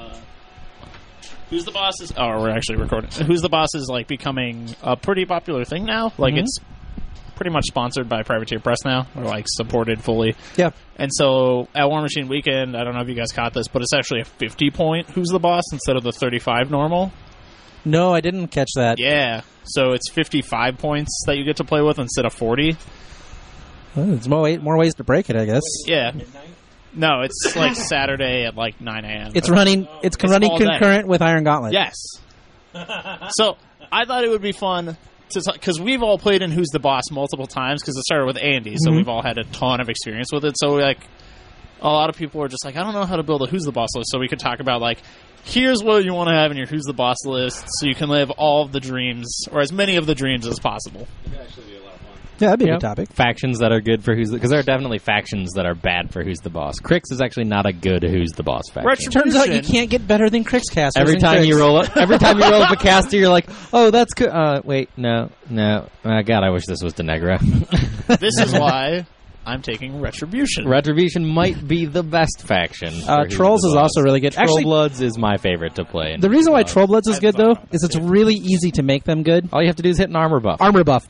Who's the Boss is. Oh, we're actually recording. Who's the Boss is like becoming a pretty popular thing now. Like Mhm. it's pretty much sponsored by Privateer Press now, or like supported fully. Yeah. And so at War Machine Weekend, I don't know if you guys caught this, but it's actually a fifty point Who's the Boss instead of the thirty-five normal. No, I didn't catch that. Yeah. So it's fifty-five points that you get to play with instead of forty. Well, there's more, way, more ways to break it, I guess. Yeah. No, it's like Saturday at like nine a.m. It's but- running. It's, It's running all day. concurrent with Iron Gauntlet. Yes. So I thought it would be fun to because we've all played in Who's the Boss multiple times because it started with Andy, so Mhm. we've all had a ton of experience with it. So like a lot of people were just like, I don't know how to build a Who's the Boss list, so we could talk about like. Here's what you want to have in your Who's the Boss list so you can live all of the dreams, or as many of the dreams as possible. Yeah, that'd be a Yep. good topic. Factions that are good for Who's the... Because there are definitely factions that are bad for Who's the Boss. Crix is actually not a good Who's the Boss faction. Retro- Turns out you can't get better than Crix casters. Every in time Crix. you roll up, every time you roll up a caster, you're like, "Oh, that's good." Uh, wait, no, no. Uh, God, I wish this was Denegra. This is why I'm taking Retribution. Retribution might be the best faction. for Uh, Who's Trolls the is Boss. also really good. Actually, Trollbloods is my favorite to play. in the Who's reason why Boss. Trollbloods is good though is it's really easy to make them good. all you have to do is hit an armor buff. Armor buff.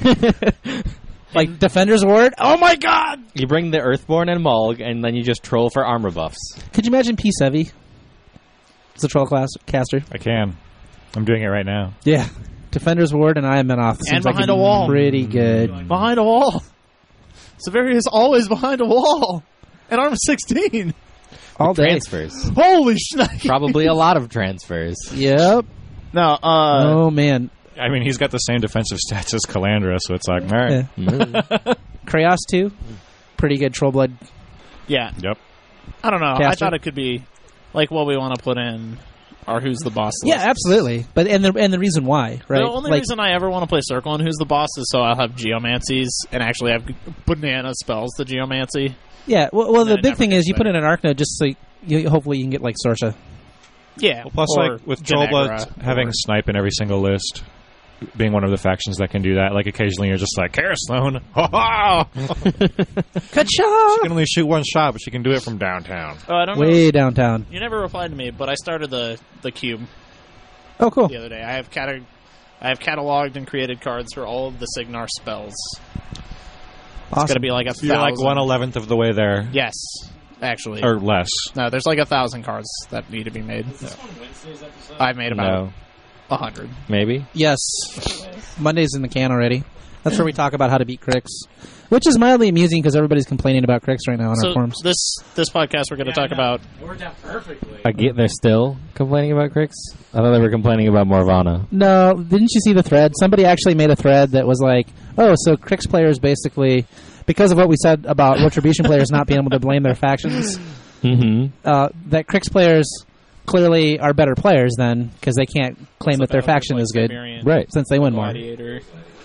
Like Defender's Ward. Oh my god! You bring the Earthborn and Mulg, and then you just troll for armor buffs. Could you imagine P Sevi? It's a troll class caster. I can. I'm doing it right now. Yeah. Defender's Ward and I am Menoth. Seems like behind it'd a be wall. Pretty good. Behind a wall. Severi is always behind a wall. And armor sixteen. All day. Transfers. Holy shit. Probably a lot of transfers. Yep. No, uh, oh man. I mean, he's got the same defensive stats as Calandra, so it's like, all right. Yeah. Mm. Kraos too. Pretty good Trollblood. yeah. Yep. I don't know. I Caster? thought it could be like what we want to put in our Who's the Boss list. Yeah, absolutely. But and the and the reason why, right? The only Like, reason I ever want to play Circle and Who's the Boss is so I'll have Geomancies and actually have banana spells to Geomancy. yeah. Well, well Then the it big never thing gets is you put in better. an Arc node just so you, hopefully you can get like Sorsha. Yeah. Well, plus, or like, with Denegra, Trollblood having or- Snipe in every single list, being one of the factions that can do that, like, occasionally you're just like, Kara Sloan! Ha ha! Good She shot. can only shoot one shot, but she can do it from downtown. Oh, I don't know. Way downtown. You never replied to me, but I started the the cube Oh, cool. the other day. I have cata- I have cataloged and created cards for all of the Signar spells. It's Awesome. gonna be like a You're thousand. like one eleventh of the way there, Yes, actually. or less. no, there's like a thousand cards that need to be made. I've made about No, a hundred. maybe. Yes. Monday's in the can already. That's where we talk about how to beat Crix, which is mildly amusing because everybody's complaining about Crix right now on So our forums. this this podcast we're going to talk about. I get they're still complaining about Crix. I thought they were complaining about Morvana. No, didn't you see the thread? Somebody actually made a thread that was like, oh, so Crix players basically, because of what we said about Retribution players not being able to blame their factions, Mm-hmm. uh, that Crix players clearly are better players then because they can't claim that their faction is good Right. since they win more. Gladiator.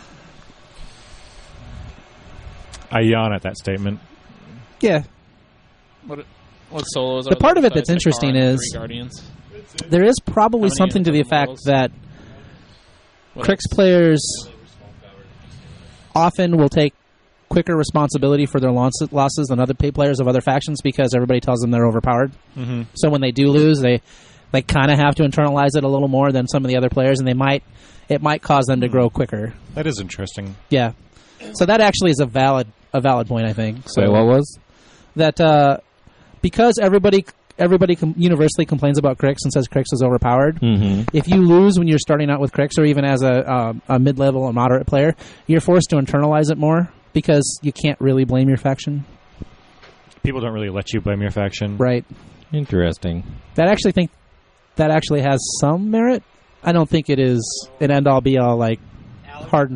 I yawn at that statement. Yeah, What what solos? The are part there of it besides that's interesting Takara and is- Three Guardians. there is probably How many something to the units of effect models? that What Crix else? players often will take quicker responsibility for their loss- losses than other pay players of other factions because everybody tells them they're overpowered. Mm-hmm. So when they do lose, they they kind of have to internalize it a little more than some of the other players, and they might it might cause them to grow quicker. That is interesting. Yeah. So that actually is a valid a valid point, I think. So Wait, what was? that uh, because everybody everybody com- universally complains about Crix and says Crix is overpowered. Mm-hmm. If you lose when you're starting out with Crix, or even as a, um, a mid-level or moderate player, you're forced to internalize it more because you can't really blame your faction. People don't really let you blame your faction. Right. Interesting. That actually think that actually has some merit. I don't think it is an end-all, be-all, like, hard.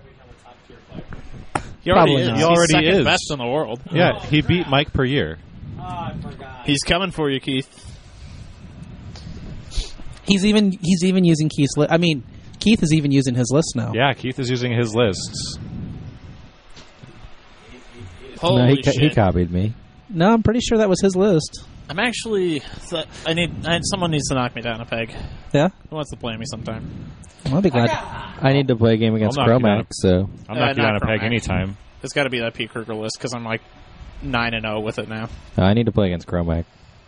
He already Probably is. not. He He's already second is. best in the world. Yeah, he beat Mike per year. He's coming for you, Keith. He's even he's even using Keith's li- I mean, Keith is even using his list now. Yeah, Keith is using his lists. Holy no, he, co- shit! he copied me. No, I'm pretty sure that was his list. I'm actually. th- I need. I, someone needs to knock me down a peg. Yeah? Who wants to play me sometime? I'll be glad. I need to play a game against I'll knock you Chromac, down. so I'll Uh, knock you not down a peg Chromac. anytime. It's got to be that Pete Kruger list because I'm like nine and zero with it now. I need to play against Chromac.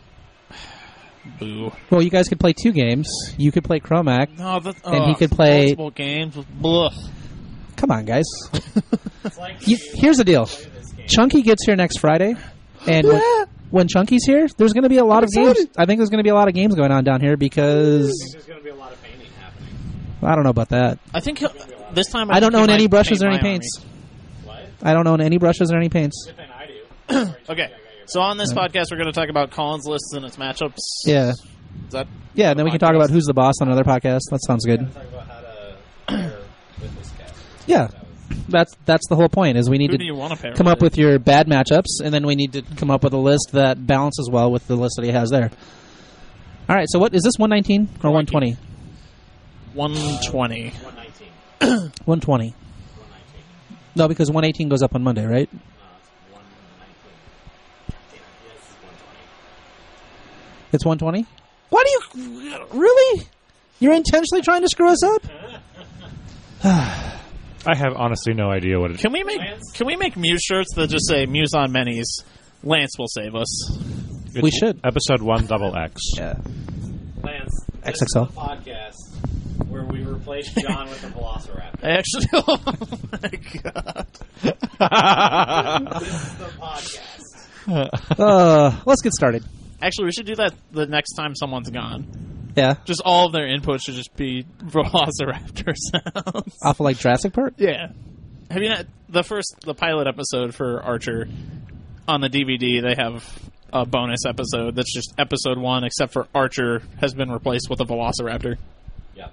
Boo. Well, you guys could play two games. You could play Chromac. No, that, And he ugh, could play- multiple games. With, blah. Come on, guys. You- here's the deal. Chunky gets here next Friday, and when, when Chunky's here, there's going to be a lot of games. I think there's going to be a lot of games going on down here because There's going to be a lot of painting happening. I don't know about that. I think he'll, this time. I don't think he own any might brushes paint or any my paints. army. What? I don't own any brushes or any paints. And I do. Okay. So on this podcast, we're going to talk about Collins lists and its matchups. Yeah. Is that Yeah, and then we can talk about who's the boss on another podcast. That sounds good. Talk about how to pair with this guy. Yeah. That's that's the whole point, is we need who to do you want to pair come up with? with your bad matchups, and then we need to come up with a list that balances well with the list that he has there. All right, so what is this, one nineteen or one twenty? one twenty. one nineteen. one twenty. one nineteen. No, because one eighteen goes up on Monday, right? No, it's one nineteen. Yes, it's one twenty. It's one twenty? Why do you... Really? You're intentionally trying to screw us up? I have honestly no idea what it is. Can we make Lance? Can we make Muse shirts that just say Muse on Minis? Lance will save us. We should. Episode one double X. Yeah. Lance, this X X L. is the podcast where we replace John with the Velociraptor. I actually. Oh my god. This is the podcast. Uh, let's get started. Actually, we should do that the next time someone's gone. Yeah. Just all of their input should just be Velociraptor sounds. Off of like Jurassic Park? Yeah. Have you not the first the pilot episode for Archer on the D V D? They have a bonus episode that's just episode one, except for Archer has been replaced with a Velociraptor. Yep.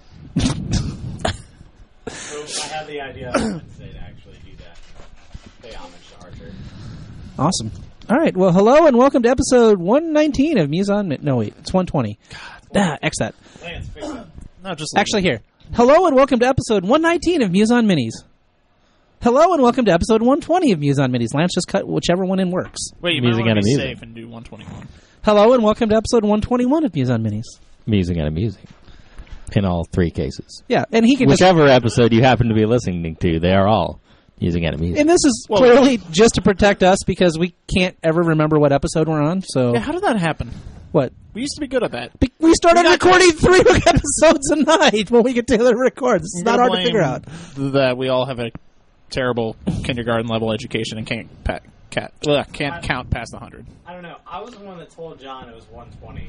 So I had the idea on Wednesday to actually do that. Pay homage to Archer. Awesome. All right. Well, hello and welcome to episode one nineteen of Muse on... Mi- No, wait. It's one twenty. Ah, X that. Lance, fix it. No, just Actually, here. Hello and welcome to episode one nineteen of Muse on Minis. Hello and welcome to episode one twenty of Muse on Minis. Lance, just cut whichever one in works. wait. You might Musing want to and be amusing. safe and do one twenty-one. Hello and welcome to episode one twenty-one of Muse on Minis. Amusing and amusing. In all three cases. Yeah, and he can just... Whichever episode you happen to be listening to, they are all amusing and amusing. And this is Well- clearly just to protect us because we can't ever remember what episode we're on. So Yeah, how did that happen? what? We used to be good at that. Be- We started We got recording three episodes a night when we get together to record. This is You not gotta hard to figure blame out. that we all have a terrible kindergarten level education and can't pa- cat, ugh, can't count past the hundred. I don't know. I was the one that told John it was one twenty,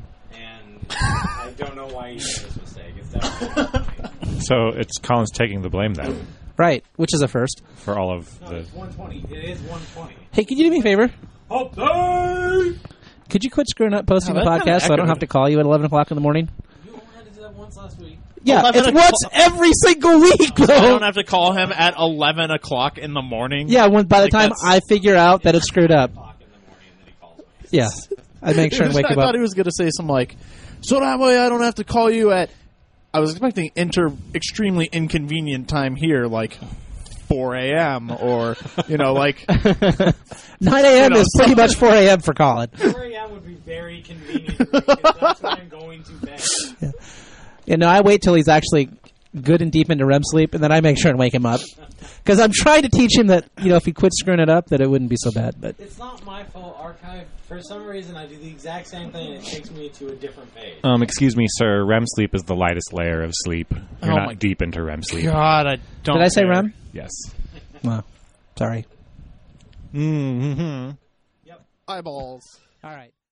and I don't know why he made this mistake. It's definitely one twenty. So it's Collins taking the blame then Right, which is a first. for all of No, the. it's one twenty. It is one twenty. Hey, could you do me a favor? Hope day! Could you quit screwing up posting Oh, the that kinda podcast so I don't echoed. have to call you at eleven o'clock in the morning? You only had to do that once last week. Yeah, eleven it's o'clock- once every single week, I though. don't have to call him at eleven o'clock in the morning. Yeah, when by the Like, time that's- I figure out that it's screwed up, O'clock in the morning, and then he calls me. yeah, I make sure and wake I him thought up. he was going to say something like, "So that way I don't have to call you at." I was expecting inter extremely inconvenient time here, like four a.m. or you know, like nine a.m. You know, is pretty much four a.m. for Colin. four a.m. would be very convenient for me because that's when I'm going to bed. You know, I wait till he's actually good and deep into R E M sleep, and then I make sure and wake him up. Because I'm trying to teach him that, you know, if he quit screwing it up, that it wouldn't be so bad. But It's not my fault, Archive. For some reason, I do the exact same thing, and it takes me to a different page. Um, excuse me, sir. R E M sleep is the lightest layer of sleep. You're Oh not my- deep into R E M sleep. God, I don't. did I say care. R E M? Yes. Well, sorry. Mm-hmm. Eyeballs. All right.